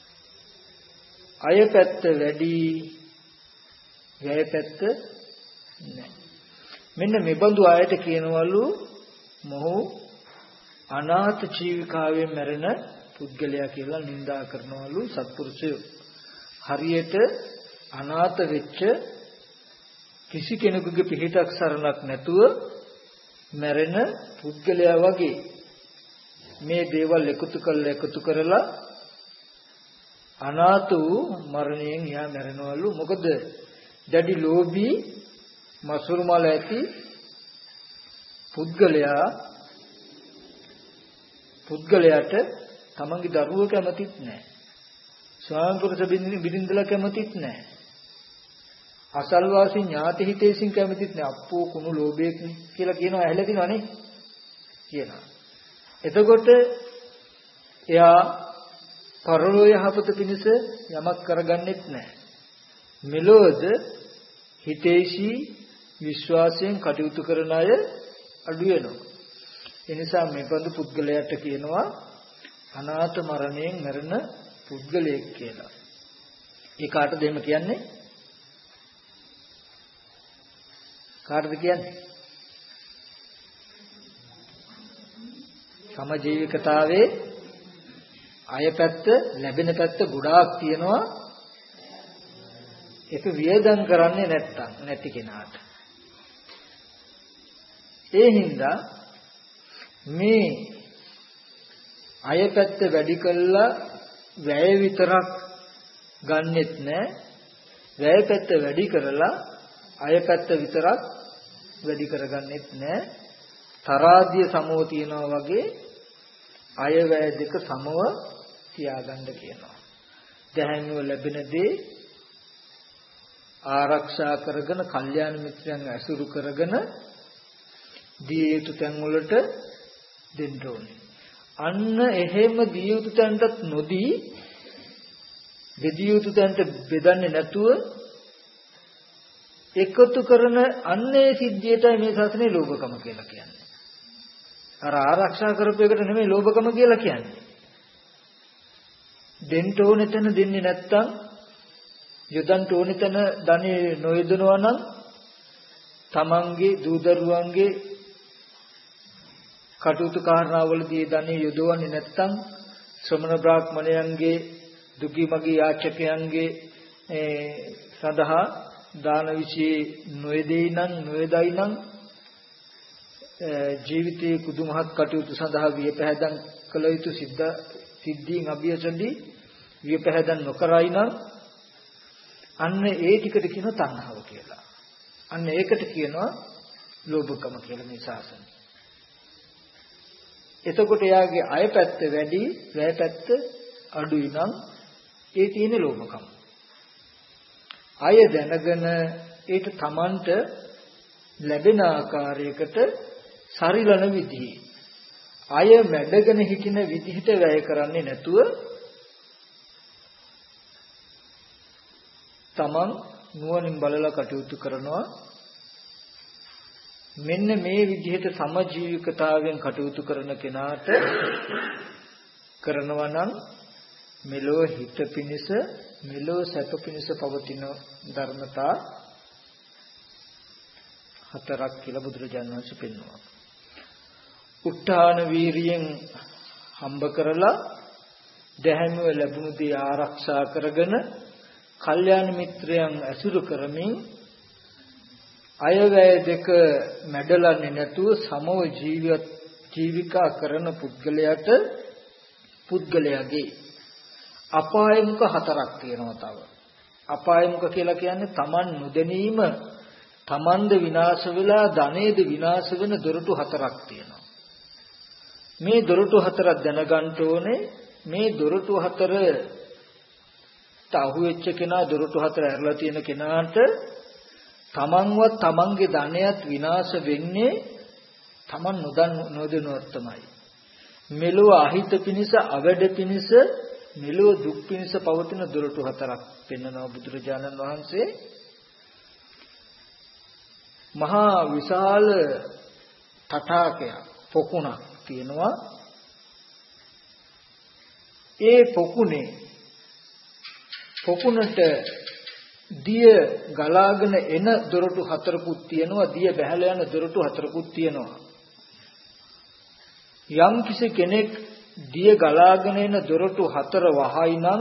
අය පැත්ත වැඩි, වැය පැත්ත නැහැ. මෙන්න මේ බඳු අයට කියනවලු මොහු අනාථ ජීවිකාවෙන් මැරෙන පුද්ගලයා කියලා නිඳා කරනවලු සත්පුරුෂයෝ. හරියට අනාථ වෙච්ච කිසි කෙනෙකුගේ පිහිටක් සරණක් නැතුව මැරෙන පුද්ගලයා වගේ මේ දේවල් එකතු කරලා එකතු කරලා අනාථ වූ මරණයෙන් යා මැරෙනවලු. මොකද දැඩි ලෝභී මසුරු මල ඇති පුද්ගලයා පුද්ගලයාට තමන්ගේ දරුවෝ කැමතිත් නැහැ. ස්වාමි පුරුෂ බිරිඳලා කැමතිත් නැහැ. අසල්වාසී ඥාති හිතේසින් කැමතිත් නැහැ. අප්පෝ කුණු ලෝභයෙක් කියලා කියනවා, ඇහෙලා තිනවනේ කියනවා. එතකොට එයා පරලෝ යහපත පිණිස යමක් කරගන්නෙත් නැහැ. මෙලොවද හිතේසි විශ්වාසයෙන් කටයුතු කරන අය අඩු වෙනවා. ඒ නිසා මේ බඳු පුද්ගලයාට කියනවා අනාථ මරණයෙන් මරණ පුද්ගලයෙක් කියලා. ඒ කාටද එහෙම කියන්නේ? කාටද කියන්නේ? සමජීවිකතාවේ අය පැත්ත ලැබෙන පැත්ත ගොඩාක් තියෙනවා. ඒක වියදම් කරන්නේ නැත්තම් නැති කෙනාට. ඒ හින්දා මේ අය පැත්ත වැඩි කළා වැය විතරක් ගන්නෙත් නැහැ. වැය පැත්ත වැඩි කරලා අය පැත්ත විතරක් වැඩි කරගන්නෙත් නැහැ. තරාදිය සමව තියනවා වගේ අය වැය දෙක සමව තියාගන්න කියනවා. දැහැමිව ලැබෙන දේ ආරක්ෂා කරගෙන කල්යාණ මිත්‍රයන් ඇසුරු කරගෙන දී යුතු තැන් වලට දෙන්න ඕනේ. අන්න එහෙම දී යුතු තැන්ටත් නොදී බෙදී යුතු තැන්ට බෙදන්නේ නැතුව එකතු කරන අන්නේ සිද්ධියටයි මේ ශාසනයේ ලෝභකම කියලා කියන්නේ. අර ආරක්ෂා කරපු එකට නෙමෙයි ලෝභකම කියලා කියන්නේ. දෙන්න ඕනේ තැන දෙන්නේ නැත්තම් යොදන්න ඕනේ තැන ධනෙ නොයදනවා නම් තමන්ගේ දූ දරුවන්ගේ කටයුතු කාරණාවලදී ධනෙ යොදවන්නේ නැත්තම් ශ්‍රමණ බ්‍රාහ්මණයන්ගේ දුගී මගී යාචකයන්ගේ සඳහා දාන විශ්ේ නොයදෙයි නම් නොයදයි නම් ජීවිතයේ කුදුමහත් කටයුතු සඳහා වියපැහැදන් කළ යුතු සිද්ධ සිද්ධීන් අභියසදී වියපැහැදන් නොකරයි නම් අන්න ඒ ටිකට කියනවා තණ්හාව කියලා. අන්න ඒකට කියනවා ලෝභකම කියලා මේ ශාසනය. එතකොට යාගේ අය පැත්ත වැඩි, වැය පැත්ත අඩුයි නම් ඒ තියෙන ලෝභකම. අය දැනගෙන ඒක තමන්ට ලැබෙන ආකාරයකට සරිලන විදිහේ අය මැඩගෙන හිටින විදිහට වැය කරන්නේ නැතුව තමන් නුවණින් බලලා කටයුතු කරනවා. මෙන්න මේ විදිහට සමජීවිකතාවෙන් කටයුතු කරන කෙනාට කරනවා නම් මෙලෝ හිත පිනිස මෙලෝ සැප පිනිස පවතින ධර්මතා හතරක් කියලා බුදුරජාණන් වහන්සේ පෙන්වනවා. උත්තාන වීරියෙන් හම්බ කරලා දැහැමිව ලැබුණු දේ ආරක්ෂා කරගෙන කල්යාණ මිත්‍රයන් ඇසුරු කරමින් අයවැය දෙක මැඩලන්නේ නැතුව සමව ජීවිත ජීවිකා කරන පුද්ගලයාට පුද්ගලයාගේ අපායමුක හතරක් තියෙනවා. තව අපායමුක කියලා කියන්නේ Taman නොදැනීම තමන්ද විනාශ වෙලා ධනෙද විනාශ වෙන දොරටු හතරක් තියෙනවා. මේ දොරටු හතරක් දැනගන්න ඕනේ. මේ දොරටු හතර තහු වෙච්ච කෙනා දොරටු හතර ඇරලා තියෙන කෙනාට තමන්වත් තමන්ගේ ධනයත් විනාශ වෙන්නේ තමන් නොදන්න නොදැනුවත් තමයි. මෙලොව අහිත පිනිස අවඩ පිනිස මෙලොව දුක් පිනිස පවතින දොරටු හතරක් පෙන්වනවා බුදුරජාණන් වහන්සේ. මහා විශාල තටාකයක් පොකුණක් තියෙනවා. ඒ පොකුණේ පොකුණට දිය ගලාගෙන එන දොරටු හතරකුත් තියෙනවා. දිය බැහැලා යන දොරටු හතරකුත් තියෙනවා. යම් කිසි කෙනෙක් දිය ගලාගෙන එන දොරටු හතර වහයි නම්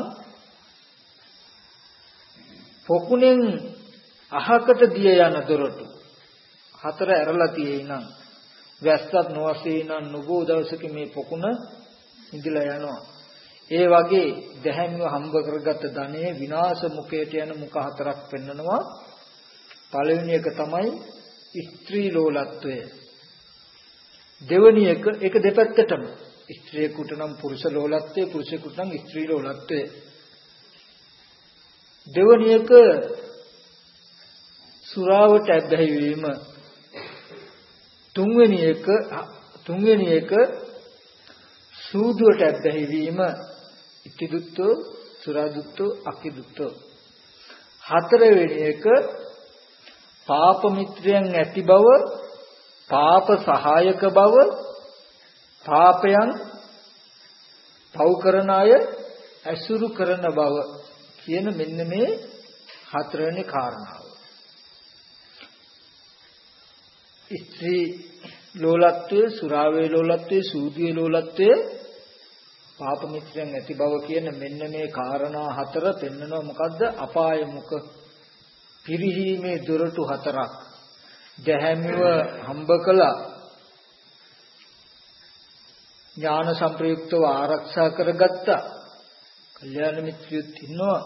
පොකුණෙන් අහකට දිය යන දොරටු හතර ඇරලා තියෙයි නම් වැස්සක් නොවසේ නම් නුබෝ දවසක මේ පොකුණ ඉඳලා යනවා. ඒ වගේ දැහැමිව හම්බ කරගත් ධනෙ විනාශ මුඛයට යන මුඛ හතරක් පෙන්නනවා. පළවෙනි එක තමයි ස්ත්‍රී ලෝලත්වය. දෙවෙනි එක ඒක දෙපැත්තටම ස්ත්‍රියෙකුට නම් පුරුෂ ලෝලත්වය, පුරුෂයෙකුට නම් ස්ත්‍රී ලෝලත්වය. දෙවෙනි එක සුරාවට ඇබ්බැහි වීම. තුන්වෙනි එක තුන්වෙනි එක සූදුවට ඇබ්බැහි වීම. ඉති දුක්ඛ, සුරා දුක්ඛ, අකි දුක්ඛ. හතරවෙනි එක පාප මිත්‍රයන් ඇති බව, පාප සහායක බව, පාපයන් පව් කරන අය ඇසුරු කරන බව කියන මෙන්න මේ හතරවෙනි කාරණාව. ස්ත්‍රී ලෝලත්වයේ, සුරාවේ ලෝලත්වයේ, සූදියේ ලෝලත්වයේ, පාප මිත්‍රයන් ඇති බව කියන මෙන්න මේ කාරණා හතර පෙන්නනවා. මොකද්ද? අපාය මුඛ පිරිහීමේ දොරටු හතරක් දැහැමිව හම්බ කළා. ඥාන සංප්‍රයුක්තව ආරක්ෂා කරගත්තා. කල්යාණ මිත්‍රයොත් ඉන්නවා.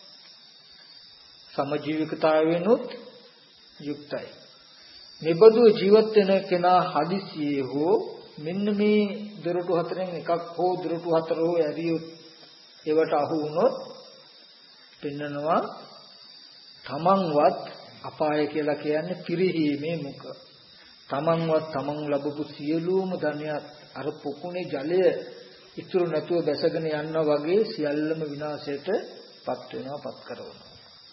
සමජීවිකතාවෙනුත් යුක්තයි. මෙබඳු ජීවත් වෙන කෙනා හදිසියේ හෝ මෙන්න මේ දොරටු හතරෙන් එකක් හෝ දොරටු හතර හෝ ඇරියොත් ඒවට අහු වුණොත් පෙන්නනවා තමන්වත් අපාය කියලා කියන්නේ පිරිහීමේ මුඛ. තමන්වත් තමන් ලැබපු සියලුම ධනයත් අර පොකුණේ ජලය ඉතුරු නැතුව බැසගෙන යනවා වගේ සියල්ලම විනාශයට පත් වෙනවා, පත් කරනවා.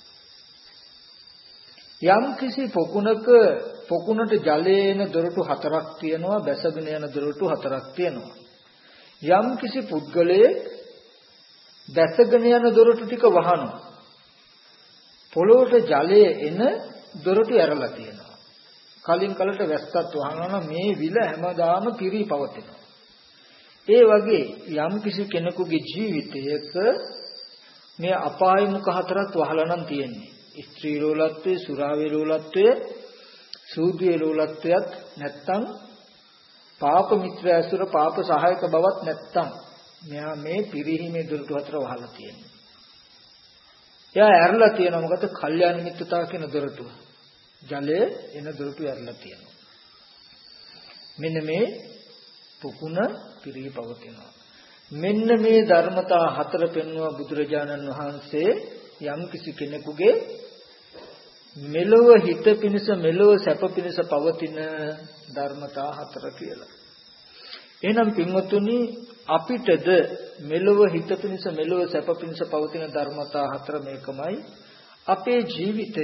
යම් කිසි පොකුණක පොකුණට ජලයේ එන දොරටු හතරක් තියෙනවා, බැසගෙන යන දොරටු හතරක් තියෙනවා. යම් කිසි පුද්ගලයෙක් බැසගෙන යන දොරටු ටික වහනවා. පොළොවට ජලයේ එන දොරටු ඇරලා තියෙනවා. කලින් කලට වැස්සත් වහනවා මේ විල හැමදාම පිරී පවතිනවා. ඒ වගේ යම් කිසි කෙනෙකුගේ ජීවිතයක මේ අපාය මුඛ හතරක් වහලා නම් තියෙන්නේ. ස්ත්‍රී ලෝලත්වයේ, සුරාවේ ලෝලත්වයේ, සූදියේ ලෝලත්වයක් නැත්තම් පාප මිත්‍ර ඇසුර, පාප සහායක බවක් නැත්තම් මෙයා මේ පිරිහීමේ දොරටු හතර වහලා තියෙනවා. එයා ඇරලා තියෙනවා මොකද? කල්යාණ මිත්‍රතාව කියන දොරටුව. ජලයේ එන දොරටු ඇරලා තියෙනවා. මෙන්න මේ පුකුණ පිරී පවතිනවා. මෙන්න මේ ධර්මතා හතර පෙන්වුවා බුදුරජාණන් වහන්සේ යම් කිසි කෙනෙකුගේ මෙලොව හිත පිණිස, මෙලොව සැප පිණිස පවතින ධර්මතා හතර කියලා. එහෙනම් පින්වතුනි අපිටද මෙලොව හිත පිණිස, මෙලොව සැප පිණිස පවතින ධර්මතා හතර මේකමයි. අපේ ජීවිතය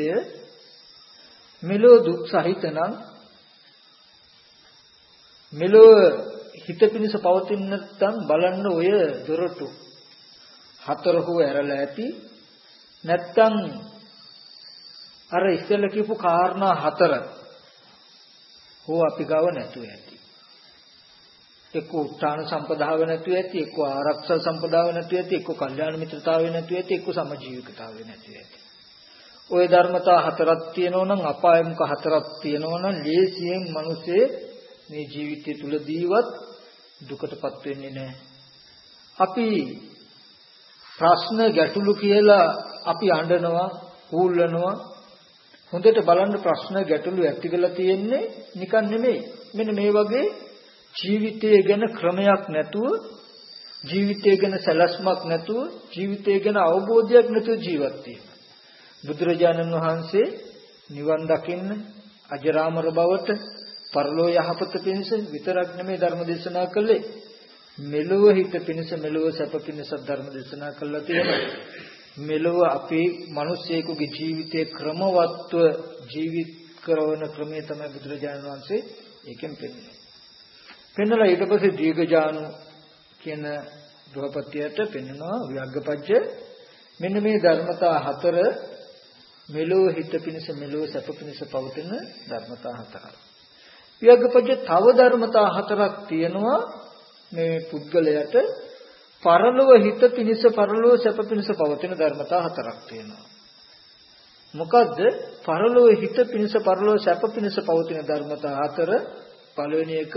මෙලොව දුක් සහිත නම්, මෙලොව හිත පිණිස පවතින නැත්නම් බලන්න ඔය දොරටු හතර හෝ ඇරලා ඇති නැත්නම් අර ඉස්සෙල්ලා කියපු කාරණා හතර හෝ අපි ගාව නැතුව ඇති. එක්ක උත්තාන සම්පදාව නැතුව ඇති, එක්ක ආරක්ෂා සම්පදාව නැතුව ඇති, එක්ක කල්යාණ මිත්‍රතාවය නැතුව ඇති, එක්ක සමජීවිකතාවය නැතුව ඇති. ওই ධර්මතා හතරක් තියෙනවා නම් අපායමුක හතරක් තියෙනවා නම් ලේසියෙන් මිනිස්සේ මේ ජීවිතය තුලදීවත් දුකටපත් වෙන්නේ නැහැ. අපි ප්‍රශ්න ගැටලු කියලා අපි අඬනවා, හූල්ලනවා. හොඳට බලන්න ප්‍රශ්න ගැටලු ඇති වෙලා තියෙන්නේ නිකන් නෙමෙයි. මෙන්න මේ වගේ ජීවිතය ගැන ක්‍රමයක් නැතුව, ජීවිතය ගැන සැලැස්මක් නැතුව, ජීවිතය ගැන අවබෝධයක් නැතුව ජීවත් වෙන. බුදුරජාණන් වහන්සේ නිවන් දකින්න අජරාමර බවට පරලෝ යහපත පිණිස විතරක් නෙමෙයි ධර්ම දේශනා කළේ. මෙලොව හිත පිණිස මෙලොව සැප පිණිස ධර්ම දේශනා කළා තියෙනවා. මෙලොව අපේ මිනිස්සෙකුගේ ජීවිතයේ ක්‍රමවත්ව ජීවිත කරන ක්‍රමය තමයි බුදුරජාණන් වහන්සේ ඒකෙන් පෙන්නන්නේ. පෙන්නලා ඊට පස්සේ දීඝජානු කියන ගෘහපතියට පෙන්නනවා ව්‍යග්ගපච්ච මෙන්න මේ ධර්මතා හතර මෙලොව හිත පිණිස මෙලොව සැප පිණිස පවතින ධර්මතා හතරක්. ව්‍යග්ගපච්ච තව ධර්මතා හතරක් තියෙනවා මේ පුද්ගලයාට පරලොව හිත පිණිස පරලොව සැප පිණිස පවතින ධර්මතා හතරක් තියෙනවා. මොකද්ද? පරලොව හිත පිණිස පරලොව සැප පිණිස පවතින ධර්මතා හතර. පළවෙනි එක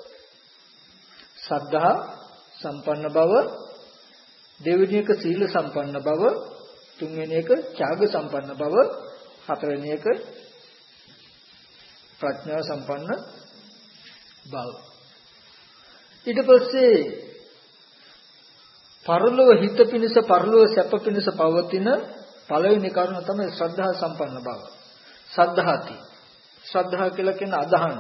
සද්ධා සම්පන්න බව, දෙවෙනි එක සීල සම්පන්න බව, තුන්වෙනි එක ත්‍යාග සම්පන්න බව, හතරවෙනි එක ප්‍රඥා සම්පන්න බව. ඊට පස්සේ පරලොව හිත පිණිස පරලොව සැප පිණිස පවතින පළවෙනි කරුණ තමයි ශ්‍රද්ධා සම්පන්න බව. සද්ධාති. ශ්‍රද්ධා කියලා කියන අදහන.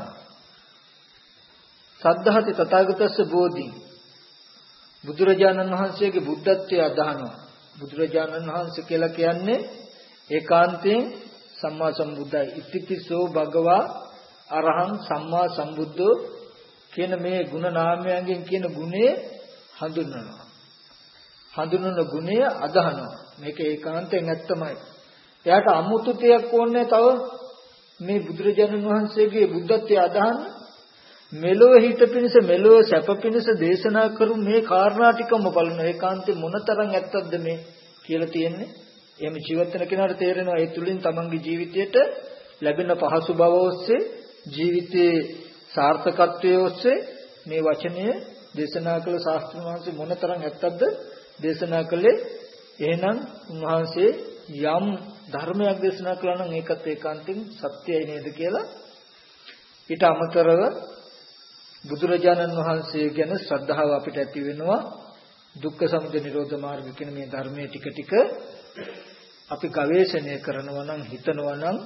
සද්ධාති තථාගතස්ස බෝධි. බුදුරජාණන් වහන්සේගේ බුද්ධත්වයේ අදහනවා. බුදුරජාණන් වහන්සේ කියලා කියන්නේ ඒකාන්තයෙන් සම්මා සම්බුද්ධයි. ඉතිපිසෝ භගවා අරහං සම්මා සම්බුද්ධෝ කියන මේ ගුණ නාමයන්ගෙන් කියන ගුණය හඳුන්වනවා. හඳුන්වන ගුණය අදහනවා. මේක ඒකාන්තයෙන් ඇත්තමයි. එයාට අමුතුතයක් ඕනේ තව මේ බුදුරජාණන් වහන්සේගේ බුද්ධත්වයේ අදහන මෙලොව හිත පිණිස මෙලොව සැප පිණිස දේශනා කරු මේ කාරණා ටිකම බලන ඒකාන්තේ මොනතරම් ඇත්තක්ද මේ කියලා තියෙන්නේ. එහෙම ජීවත් වෙන කෙනාට තේරෙනවා ඒ තුලින් තමන්ගේ ජීවිතයට ලැබෙන පහසු බව ඔස්සේ ජීවිතයේ සාර්ථකත්වයේ ඔස්සේ මේ වචනය දේශනා කළ ශාස්ත්‍රඥ වහන්සේ මොනතරම් ඇත්තක්ද දේශනා කළේ. එහෙනම් උන්වහන්සේ යම් ධර්මයක් දේශනා කළා නම් ඒකත් ඒකාන්තයෙන් සත්‍යයි නේද කියලා. ඊට අමතරව බුදුරජාණන් වහන්සේ ගැන ශ්‍රද්ධාව අපිට ඇති වෙනවා. දුක්ඛ සමුදය නිරෝධ මාර්ග කියන මේ ධර්මයේ ටික ටික අපි ගවේෂණය කරනවා නම් හිතනවා නම්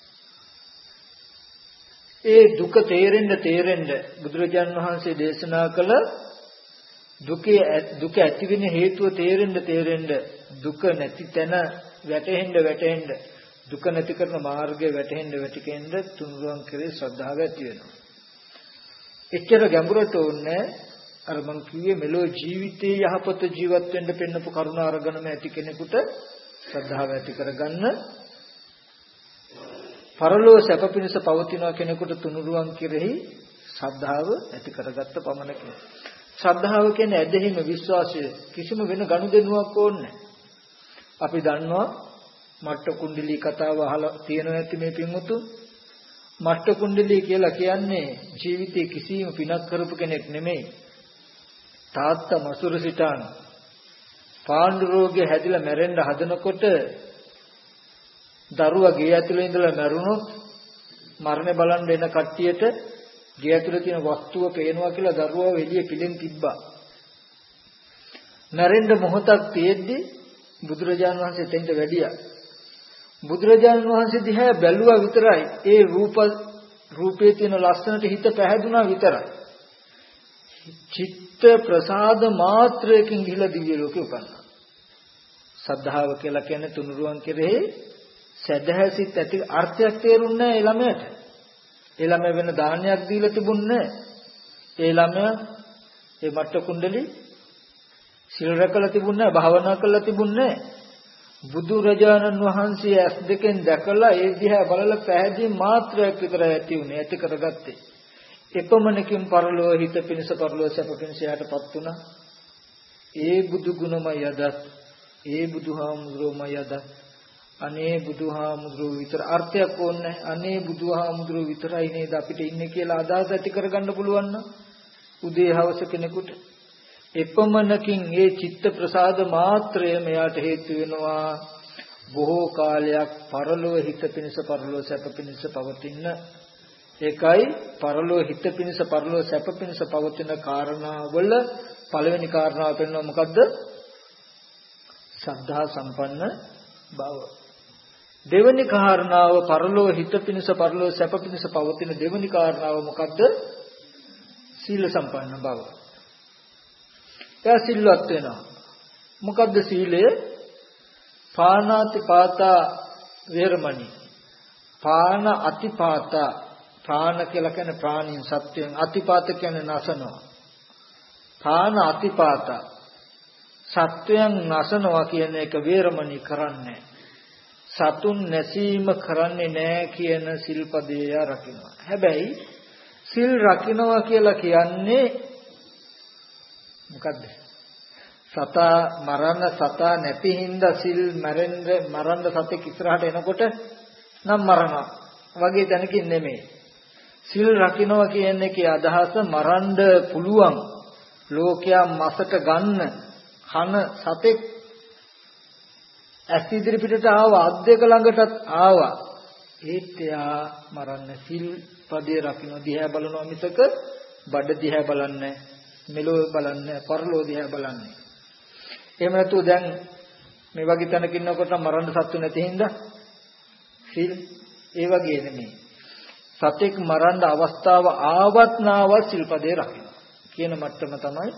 ඒ දුක තේරෙන්න තේරෙන්න බුදුරජාණන් වහන්සේ දේශනා කළ දුකේ දුක ඇති වෙන හේතුව තේරෙන්න තේරෙන්න දුක නැති තැන වැටෙන්න වැටෙන්න දුක නැති කරන මාර්ගය වැටෙන්න වැටෙන්න තුන්රුවන් කෙරේ ශ්‍රද්ධාව ඇති වෙනවා. එච්චර ගැඹුරට ඕනේ අර මං කිව්වේ මෙලෝ ජීවිතයේ යහපත ජීවත් වෙන්න පෙන්නපු කරුණ අරගෙනම ඇති කෙනෙකුට ශ්‍රද්ධාව ඇති කරගන්න. පරලෝ සැප පිණිස පවතින කෙනෙකුට තුනුරුවන් කෙරෙහි ශ්‍රද්ධාව ඇති කරගත්ත පමණකින්. ශ්‍රද්ධාව කියන්නේ ඇදහිම විශ්වාසය, කිසිම වෙන ගනුදෙනුවක් ඕනේ. අපි දන්නවා මට්ට කුණ්ඩලී කතාව අහලා තියෙනවා ඇති මේ පින්වුතු. මට්ට කුණ්ඩලී කියලා කියන්නේ ජීවිතේ කිසිම පිනක් කරපු කෙනෙක් නෙමෙයි. තාත්තා මසුර සිටාන පාණ්ඩු රෝගේ හැදිලා මැරෙන්න හදනකොට දරුවා ගේ ඇතුලේ ඉඳලා මැරුණොත් මරණය බලන්න එන කට්ටියට ගේ ඇතුලේ තියෙන වස්තුව පේනවා කියලා දරුවාව එළිය පිළින් තිබ්බා. මැරෙන්න මොහොතක් තියෙද්දි බුදුරජාණන් වහන්සේ එතෙන්ට වැඩියා. බුදුරජාණන් වහන්සේ දිහා බැලුවා විතරයි. ඒ රූප රූපේ තියෙන ලස්සනට හිත පැහැදුනා විතරයි. චිත්ත ප්‍රසාද මාත්‍රයකින් ගිහිලා දිව්‍ය ලෝකෙ උපන්නා. සද්ධාව කියලා කියන්නේ තුනුරුවන් කෙරෙහි සදහැසිත ඇති අර්ථයක් තේරුන්නේ නැහැ ඒ ළමයට. ඒ ළමයා වෙන දානයක් දීලා තිබුණේ නැහැ. ඒ ළමයා ඒ මට්ට කුණ්ඩලි සිල් රැකලා තිබුණේ නැහැ, භාවනා කරලා තිබුණේ නැහැ. බුදුරජාණන් වහන්සේ ඇස් දෙකෙන් දැකලා ඒ දිහා බලලා පැහැදිලි මාත්‍රයක් විතර ඇති උනේ, ඇති කරගත්තේ. එපමණකින් පරලෝ හිත පිණිස පරලෝ සැප පිණිස යටපත් වුණා. ඒ බුදු ගුණමය යදත්, ඒ බුදුහාමුදුරුවෝමය යදත්, අනේ බුදුහාමුදුරුවෝ විතර අර්ථයක් ඕනේ. අනේ බුදුහාමුදුරුවෝ විතරයි නේද අපිට ඉන්නේ කියලා අදහස ඇති කරගන්න පුළුවන් නම් උදේ හවස කෙනෙකුට එපමණකින් ඒ චිත්ත ප්‍රසාද මාත්‍රය මෙයාට හේතු වෙනවා බොහෝ කාලයක් පරලෝ හිත පිණිස පරලෝ සැප පිණිස පවතින. ඒකයි පරලෝ හිත පිණිස පරලෝ සැප පිණිස පවතින කාරණාවල පළවෙනි කාරණාව වෙනවා මොකද්ද? ශ්‍රද්ධා සම්පන්න බව. දෙවෙනි කාරණාව පරලෝ හිත පිණිස පරලෝ සැප පිණිස පවතින දෙවෙනි කාරණාව මොකද්ද? සීල සම්පන්න බව. එයා සිල්වත් වෙනවා. මොකද්ද සීලය? පානාති පාතා වේරමණී. පාන අතිපාතා. පාන කියලා කියන්නේ ප්‍රාණීන් සත්වයන්, අතිපාත කියන්නේ නසනවා. පාන අතිපාතා. සත්වයන් නසනවා කියන එක වේරමණී කරන්නේ. සතුන් නැසීම කරන්නේ නැහැ කියන සිල්පදේ රකින්නවා. හැබැයි සිල් රකින්නවා කියලා කියන්නේ මොකද්ද? සතා මරණ සතා නැති හින්දා සිල් මැරෙන්න මරන්න සතෙක් ඉස්සරහට එනකොට නම් මරනවා වගේ දැනකින් නෙමෙයි. සිල් රකින්නවා කියන එකේ අදහස මරන්න පුළුවන් ලෝකයා මසට ගන්න කන සතෙක් ඇස් ඉදිරි පිටට ආවා, අත් දෙක ළඟටත් ආවා. ඒත් එයා මරන්න සිල් පදේ රකින්න දිහා බලනවා මිසක බඩ දිහා බලන්නේ, මෙලෝ බලන්නේ, පරලෝ දිහා බලන්නේ. එහෙම නැතුව දැන් මේ වගේ තැනක ඉන්නකොට මරන්න සත්තු නැති හින්දා සිල් ඒ වගේ නෙමෙයි. සතෙක් මරන්න අවස්ථාව ආවත් නාවත් සිල්පදේ රකින්න කියන මට්ටම තමයි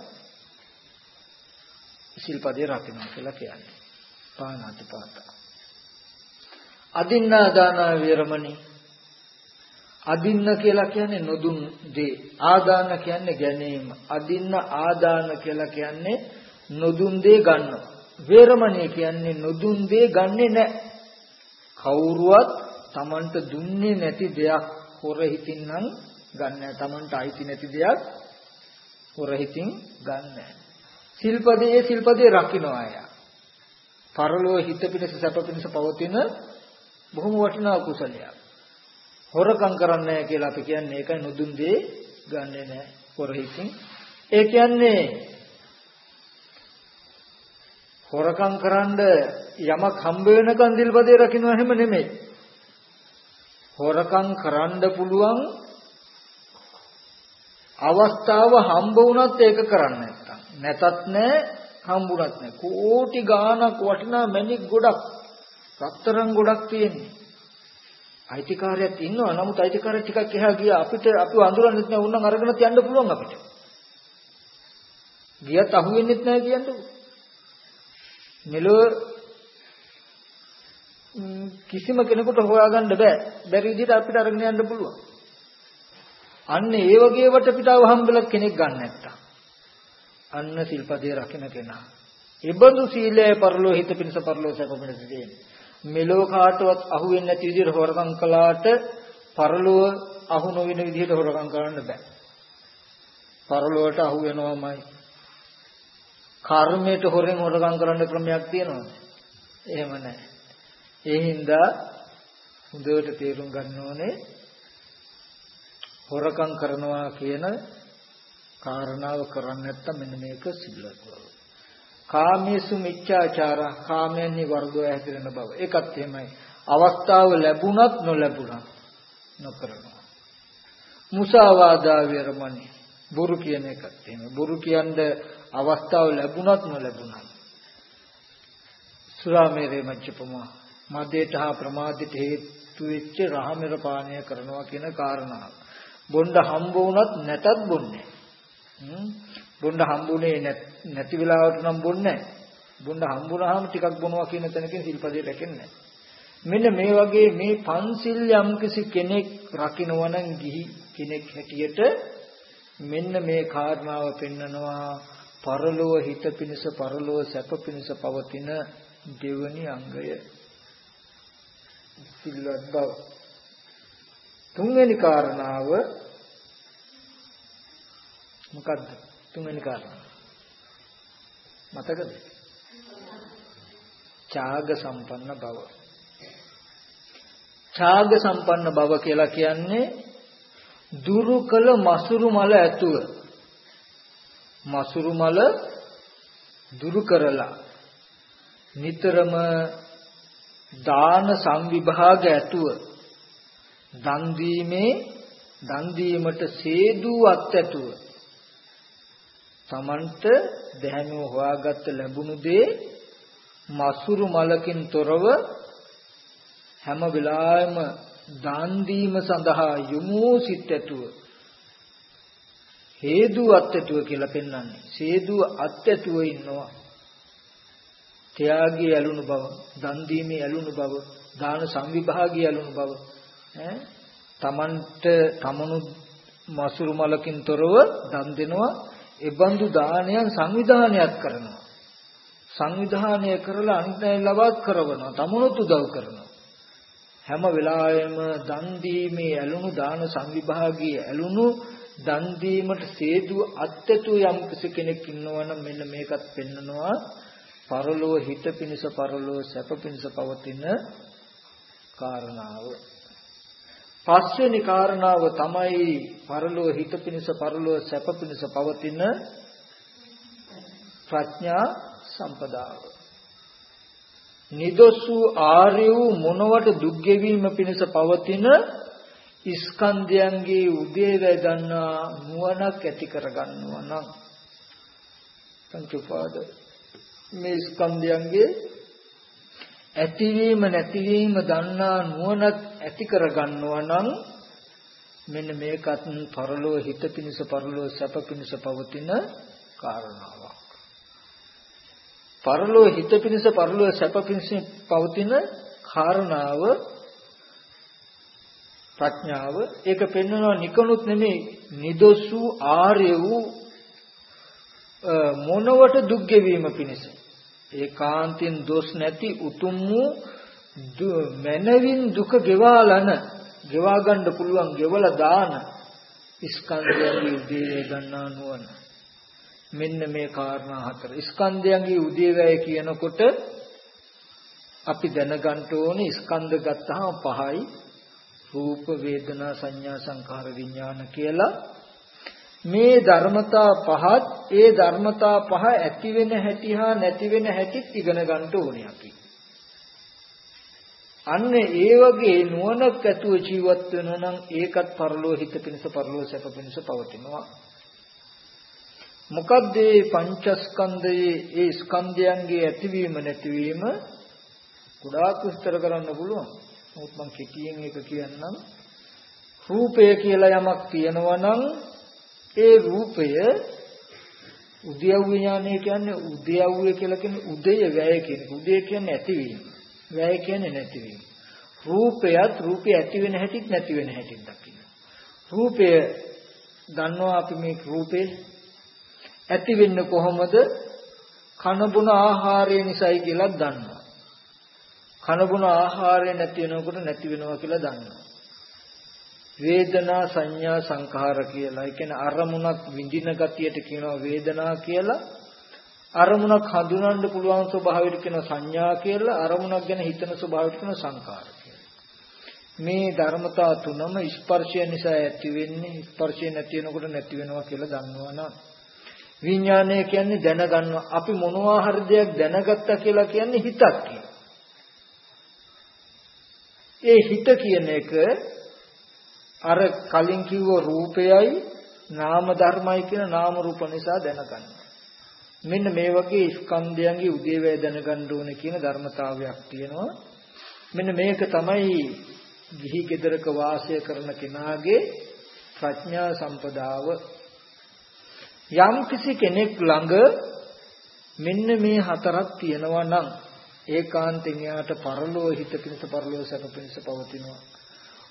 සිල්පදේ රකින්න කියලා කියන්නේ. පානාති පාතා. අදින්නා දාන වේරමණී. අදින්න කියලා කියන්නේ නොදුන් දේ. ආදාන කියන්නේ ගැනීම. අදින්න ආදාන කියලා කියන්නේ නොදුන් දේ ගන්නවා. වේරමණී කියන්නේ නොදුන් දේ ගන්නෙ නැහැ. කවුරුවත් Tamanට දුන්නේ නැති දෙයක් හොර හිතින් නම් ගන්න නැහැ. Tamanට අයිති නැති දෙයක් හොර හිතින් ගන්න නැහැ. සිල්පදේ සිල්පදේ රකින්නවා අය. පරලෝ හිත පිණිස සැප පිණිස පවතින බොහොම වටිනා කුසලයක්. හොරකම් කරන්නේ නැහැ කියලා අපි කියන්නේ ඒකයි නොදුන් දේ ගන්නෙ නැහැ හොර හිතින්. ඒ කියන්නේ හොරකම් කරන්න යමක් හම්බ වෙනකන් දිල්පදේ රකින්නවා හැම නෙමෙයි. හොරකම් කරන්න පුළුවන් අවස්ථාව හම්බ වුණත් ඒක කරන්නේ නැත්තම්. නැතත් නෑ හම්බුණත් නෑ. කෝටි ගාණක් වටිනා මැණික් ගොඩක් රත්තරන් ගොඩක් තියෙන්නේ. අයිතිකාරයෙක් ඉන්නවා. නමුත් අයිතිකාරය ටිකක් එහා ගියා අපිට අපිව අඳුරන්නෙත් නෑ. උන්නම් අරගෙන තියන්න පුළුවන් අපිට. ගියත් අහුවෙන්නෙත් නෑ කියන්නේ. මෙලෝ කිසිම කෙනෙකුට හොයාගන්න බෑ. බැරි විදිහට අපිට අරගෙන යන්න පුළුවන්. අන්න ඒ වගේ වටපිටාව හම්බෙලා කෙනෙක් ගන්න නැත්තම්. අන්න සිල්පදේ රකින්න කෙනා. ඒබඳු සීලය පරලෝ හිත පිණිස පරලෝ සැප පිණිස දෙන්නේ. මෙලෝ කාටවත් අහු වෙන්නේ නැති විදිහට හොරකම් කළාට පරලෝ අහු නොවන විදිහට හොරකම් කරන්න බෑ. පරලෝවට අහු වෙනවමයි. කර්මයට හොරෙන් හොරකම් කරන්න ක්‍රමයක් තියෙනවද? එහෙම නැහැ. ඒ හින්දා හොඳට තේරුම් ගන්න ඕනේ හොරකම් කරනවා කියන කාරණාව කරන්නේ නැත්තම් මෙන්න මේක සිල්වත් බව. කාමේසු මිච්ඡාචාර කාමයන්හි වර්ධව හැසිරෙන බව. ඒකත් එහෙමයි. අවස්ථාව ලැබුණත් නොලැබුණත් නොකරනවා. මුසාවාදා වේරමණී බොරු කියන එකත් එහෙමයි. බොරු කියන්නේ අවස්ථාව ලැබුණත් නොලැබුණත්. සුරාමේරේ මච්චපම මදේට හා ප්‍රමාදයට හේතු වෙච්ච රහමෙර පානය කරනවා කියන කාරණාව. බොණ්ඩ හම්බ වුණත් නැතත් බොන්නේ. හ්ම් බොණ්ඩ හම්බුනේ නැති වෙලාවට නම් බොන්නේ නැහැ. බොණ්ඩ හම්බුනහම ටිකක් බොනවා කියන තැනකින් සිල්පදේ රැකෙන්නේ නැහැ. මෙන්න මේ වගේ මේ පන්සිල් යම් කිසි කෙනෙක් රකින්නවා නම් ගිහි කෙනෙක් හැටියට මෙන්න මේ කාරණාව පෙන්නනවා පරලෝව හිත පිණිස පරලෝව සැප පිණිස පවතින දෙවනි අංගය සිල්වත් බව. තුන්වෙනි කාරණාව මොකද්ද? තුන්වෙනි කාරණාව මතකද? ඡාග සම්පන්න බව. ඡාග සම්පන්න බව කියලා කියන්නේ දුරු කළ මසුරු මල ඇතුව මසුරු මල දුරු කරලා නිතරම දාන සංවිභාග ඇතුව දන් දීමේ දන් දීමට සේදුවත් ඇතුව තමන්ට දැහැමිව හොයාගත්ත ලැබුණු දේ මසුරු මලකින් තොරව හැම වෙලාවෙම දාන් දීම සඳහා යොමු සිත් ඇතුව හේතු අත්ඇතුව කියලා පෙන්වන්නේ. සේදුව අත්ඇතුව ඉන්නවා. ත්‍යාගයේ ඇලුණු බව, දන් දීමේ ඇලුණු බව, දාන සංවිභාගයේ ඇලුණු බව. ඈ තමන්ට තමනු මසුරු මලකින් තොරව දන් දෙනවා. ඒ බඳු දානයන් සංවිධානයක් කරනවා. සංවිධානය කරලා අනිත් අය ලබත් කරනවා. තමනුත් උදව් කරනවා. හැම වෙලාවෙම දන් දීමේ ඇලුණු දාන සංවිභාගයේ ඇලුණු දන් දීමට සේදුව අත්‍යතු යම් කෙනෙක් ඉන්නවනම් මෙන්න මේකත් පෙන්නනවා පරලෝ හිත පිණිස පරලෝ සැප පිණිස පවතින කාරණාව. පස්වෙනි කාරණාව තමයි පරලෝ හිත පිණිස පරලෝ සැප පිණිස පවතින ප්‍රඥා සම්පදාව. නිදොසු ආර්ය වූ මොනවට දුක් ගෙවීම පිණිස පවතින ස්කන්ධයන්ගේ උදේවැය ගන්නා නුවණක් ඇති කර ගන්නවා නම් පංච උපාද මේ ස්කන්ධයන්ගේ ඇතිවීම නැතිවීම දන්නා නුවණක් ඇති කර ගන්නවා නම් මෙන්න මේකත් පරලෝ හිත පිණිස පරලෝ සැප පිණිස පවතින කාරණාවක්. පරලෝ හිත පිණිස පරලෝ සැප පිණිස පවතින කාරණාව ප්‍රඥාව. ඒක පෙන්වනවා නිකනුත් නෙමෙයි නිදොසු ආර්ය වූ මොනවට දුක් ගෙවීම පිණිස ඒකාන්තයෙන් දොස් නැති උතුම් වූ මනවින් දුක ගෙවාලන ගෙවා ගන්න පුළුවන් ගෙවලා දාන ස්කන්ධයන්ගේ උදේවැය ගන්නා නුවණ. මෙන්න මේ කාරණා හතර. ස්කන්ධයන්ගේ උදේවැය කියනකොට අපි දැනගන්න ඕනේ ස්කන්ධ ගත්තාම පහයි. රූප වේදනා සංඥා සංඛාර විඥාන කියලා මේ ධර්මතා පහත් ඒ ධර්මතා පහ ඇති වෙන හැටි හා නැති වෙන හැටිත් ඉගෙන ගන්න ඕනේ අපි. අන්න ඒ වගේ නුවණක් ඇතුව ජීවත් වෙනවා නම් ඒකත් පරලෝ හිත පිණිස පරලෝ සැප පිණිස පවතිනවා. මොකද්ද මේ පංචස්කන්ධයේ ඒ ස්කන්ධයන්ගේ ඇතිවීම නැතිවීම ගොඩාක් විස්තර කරන්න පුළුවන්. නමුත් මම කෙටියෙන් එක කියන්නම්. රූපය කියලා යමක් තියෙනවා නම් ඒ රූපය උද්‍යව්‍ය ඥානය කියන්නේ උද්‍යව්‍ය කියලා කියන්නේ උදය වැය කියන එක. උදය කියන්නේ ඇතිවීම. වැය කියන්නේ නැතිවීම. රූපයත් රූපය ඇති වෙන හැටිත් නැති වෙන හැටිත් දකින්න. රූපය දන්නවා අපි මේ රූපේ ඇති වෙන්නේ කොහොමද? කන බොන ආහාරය නිසායි කියලා දන්නවා. කන බොන ආහාරය නැති වෙනකොට නැති වෙනවා කියලා දන්නවා. වේදනා සංඥා සංඛාර කියලා. ඒ කියන්නේ අරමුණක් විඳින ගතියට කියනවා වේදනා කියලා. අරමුණක් හඳුනන්න පුළුවන් ස්වභාවයට කියනවා සංඥා කියලා. අරමුණක් ගැන හිතන ස්වභාවයට කියනවා සංඛාර කියලා. මේ ධර්මතා තුනම ස්පර්ශය නිසා ඇති වෙන්නේ. ස්පර්ශය නැති වෙනකොට නැති වෙනවා කියලා දන්නවා නම් විඥානය කියන්නේ දැනගන්නවා. අපි මොනවා හරි දෙයක් දැනගත්තා කියලා කියන්නේ හිතක් කියලා. ඒ හිත කියන එක අර කලින් කිව්ව රූපයයි නාම ධර්මයි කියන නාම රූප නිසා දැනගන්න. මෙන්න මේ වගේ ස්කන්ධයන්ගේ උදේවැය දැනගන්න ඕනේ කියන ධර්මතාවයක් තියෙනවා. මෙන්න මේක තමයි ගිහි ගෙදරක වාසය කරන කෙනාගේ ප්‍රඥා සම්පදාව. යම් කිසි කෙනෙක් ළඟ මෙන්න මේ හතරක් තියෙනවා නම් ඒකාන්තයෙන් යාට පරලෝ හිත පිණිස පරලෝ සැප පිණිස පවතිනවා.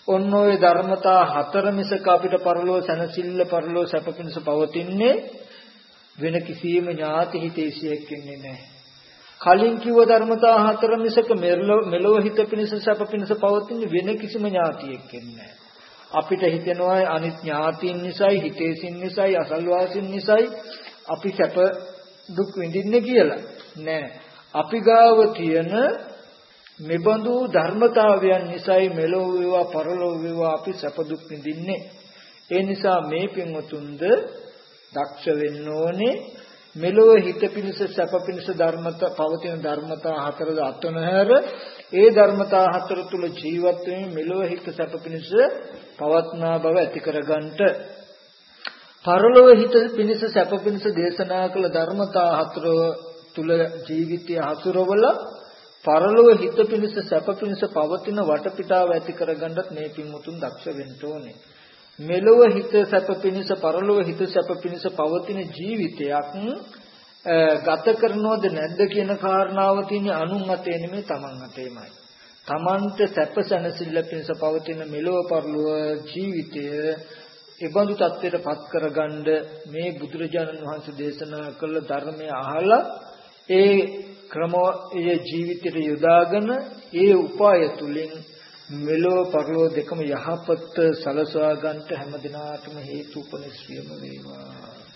ඔන්න ඔය ධර්මතා හතර මිසක අපිට පරලෝ සනසිල්ල පරලෝ සැප පිණිස පවතින්නේ වෙන කිසියම් ඥාති හිතේසියක් ඉන්නේ නැහැ. කලින් කිව්ව ධර්මතා හතර මිසක මෙලොව හිත පිණිස සැප පිණිස පවතින්නේ වෙන කිසිම ඥාතියෙක් ඉන්නේ නැහැ. අපිට හිතෙනවා අනිත් ඥාතීන් නිසායි හිතේසින් නිසායි අසල්වාසීන් නිසායි අපි සැප දුක් විඳින්නේ කියලා. නෑ. අපි ගාව තියෙන මෙබඳු ධර්මතාවයන් නිසායි මෙලොව වේවා පරලොව වේවා අපි සැප දුක් විඳින්නේ. ඒ නිසා මේ පින්වතුන්ද දක්ෂ වෙන්න ඕනේ මෙලොව හිත පිණිස සැප පිණිස ධර්මතා පවතින ධර්මතා හතර අතනහැර ඒ ධර්මතා හතර තුල ජීවත් වෙමින් මෙලොව හිත සැප පිණිස පවත්නා බව ඇති කරගන්නට පරලොව හිත පිණිස සැප පිණිස දේශනා කළ ධර්මතා හතර තුල ජීවිතය හසුරවල පරලොව හිත පිණිස සැප පිණිස පවතින වටපිටාව ඇති කරගන්නත් මේ පින්වතුන් දක්ෂ වෙන්න ඕනේ. මෙලොව හිත සැප පිණිස පරලොව හිත සැප පිණිස පවතින ජීවිතයක් ගත කරනවද නැද්ද කියන කාරණාව තියෙන්නේ අනුන් අතේ නෙමෙයි තමන් අතේමයි. තමන්ට සැප සැනසෙල්ල පිණිස පවතින මෙලොව පරලොව ජීවිතය ඒබඳු தත්ත්වයට පත් කරගන්න මේ බුදුරජාණන් වහන්සේ දේශනා කළ ධර්මය අහලා ඒ ක්‍රමයේ ජීවිතයට යොදාගෙන ඒ උපාය තුලින් මෙලොව පරලොව දෙකම යහපත් සලසවා ගන්නට හැම දිනාටම හේතු උපනිශ්‍රියම වේවා.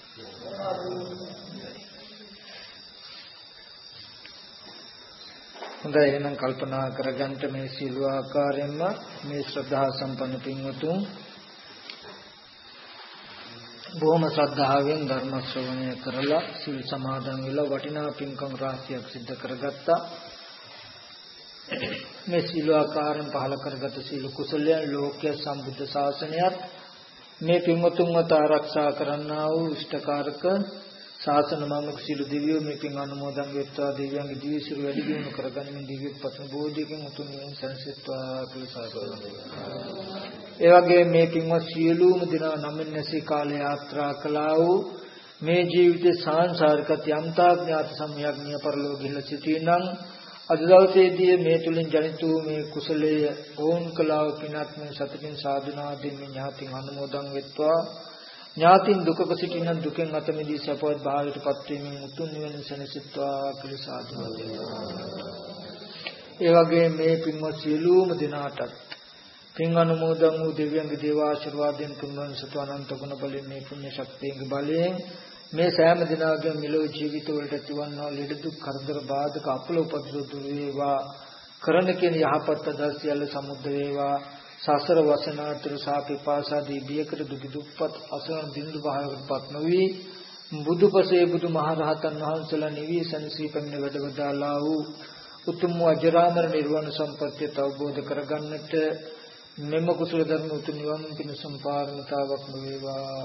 හොඳයි එහෙනම් කල්පනා කරගන්න මේ සීල ආකාරයෙන්ම මේ ශ්‍රද්ධා සම්පන්න පින්වතුන් බොහොම ශ්‍රද්ධාවෙන් ධර්ම ශ්‍රවණය කරලා සීල් සමාදන් වෙලා වටිනා පින්කම් රාශියක් සිද්ධ කරගත්තා. මේ සීල ආකාරයෙන් පහල කරගත සීල කුසලයන් ලෝකයේ සම්බුද්ධ ශාසනයත් මේ පින්වතුන්ව ආරක්ෂා කරන්නා වූ ඉෂ්ඨකාරක ශාසන මාමක සීල දිවියෝ මේ පින් අනුමෝදන් වෙත්වා දෙවියන්ගේ දිව්‍ය සිරු වැඩි දියුණු කරගනිමින් දිව්‍ය පතන බෝධියකින් උතුම් නිවන් සැනසෙත්වා කියලා සාකච්ඡා. ඒ වගේ මේ පින්වත් සියලුම දිනා නමින්ැසී කාලය යාත්‍රා කළා වූ මේ ජීවිතේ සාංශාරිකත් යම්තාක් ඥාති සම්‍යග්නිය පරලෝක ගිහිලා සිටිනම් අද දවසේදී මේ තුලින් ජනිත වූ මේ කුසලයේ ඕන් කලාව පිනත් මේ සතකින් සාධනාදින් මේ ඥාතින් අනුමෝදන් වෙත්වා ඥාතින් දුකක සිටින දුකෙන් අත මිදී සපවත් භාවයට පත් වීමෙන් උතුම් නිවන සැනසෙත්වා කියලා සාධනාව දෙනවා. ඒ වගේ මේ පින්වත් සියලුම දිනාටත් පින් අනුමෝදන් වූ දෙවියන්ගේ දේව ආශිර්වාදයෙන් තුන්වන් සතු අනන්ත ගුණ බලයෙන් මේ පුණ්‍ය ශක්තියගේ බලයෙන් මේ සෑම දිනකම මිලෝ ජීවිත වලට තිවන්නා ලෙඩ දුක් කරදර බාධක අපල උපද්‍රව දුර වේවා කරන කියන යහපත් දර්ශයල සමුද්ද වේවා සසර වසනාතුරු සාපිපාසාදී බියකට දුක දුක්පත් අසරණ බින්දු භාවයකටපත් නොවි බුදුපසේ බුදුමහරහතන් වහන්සේලා නිවී සනසී පැමිණ වැඩවදාලා වූ උතුම් අජරාමර නිර්වාණ සම්පත්තිය අවබෝධ කරගන්නට මෙම කුසල ධර්ම උතුම් නිවන් පිණ සම්පාරණතාවක් වේවා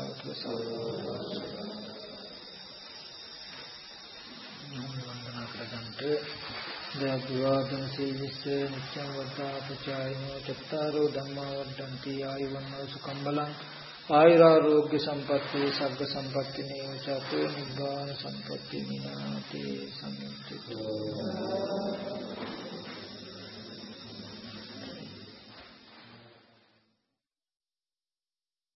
වන්දනා කරගන්නට දයාවාදන සීවිස්සේ නිත්‍යං වද්දාපචායනෝ චත්තාරෝ ධම්මා වර්ධන්ති ආයුවන්නෝ සුඛං බලං ආයුරාෝග්‍ය සම්පatti සග්ග සම්පatti නේවචතෝ නිබ්බාන සම්පatti විනාතේ සම්පatti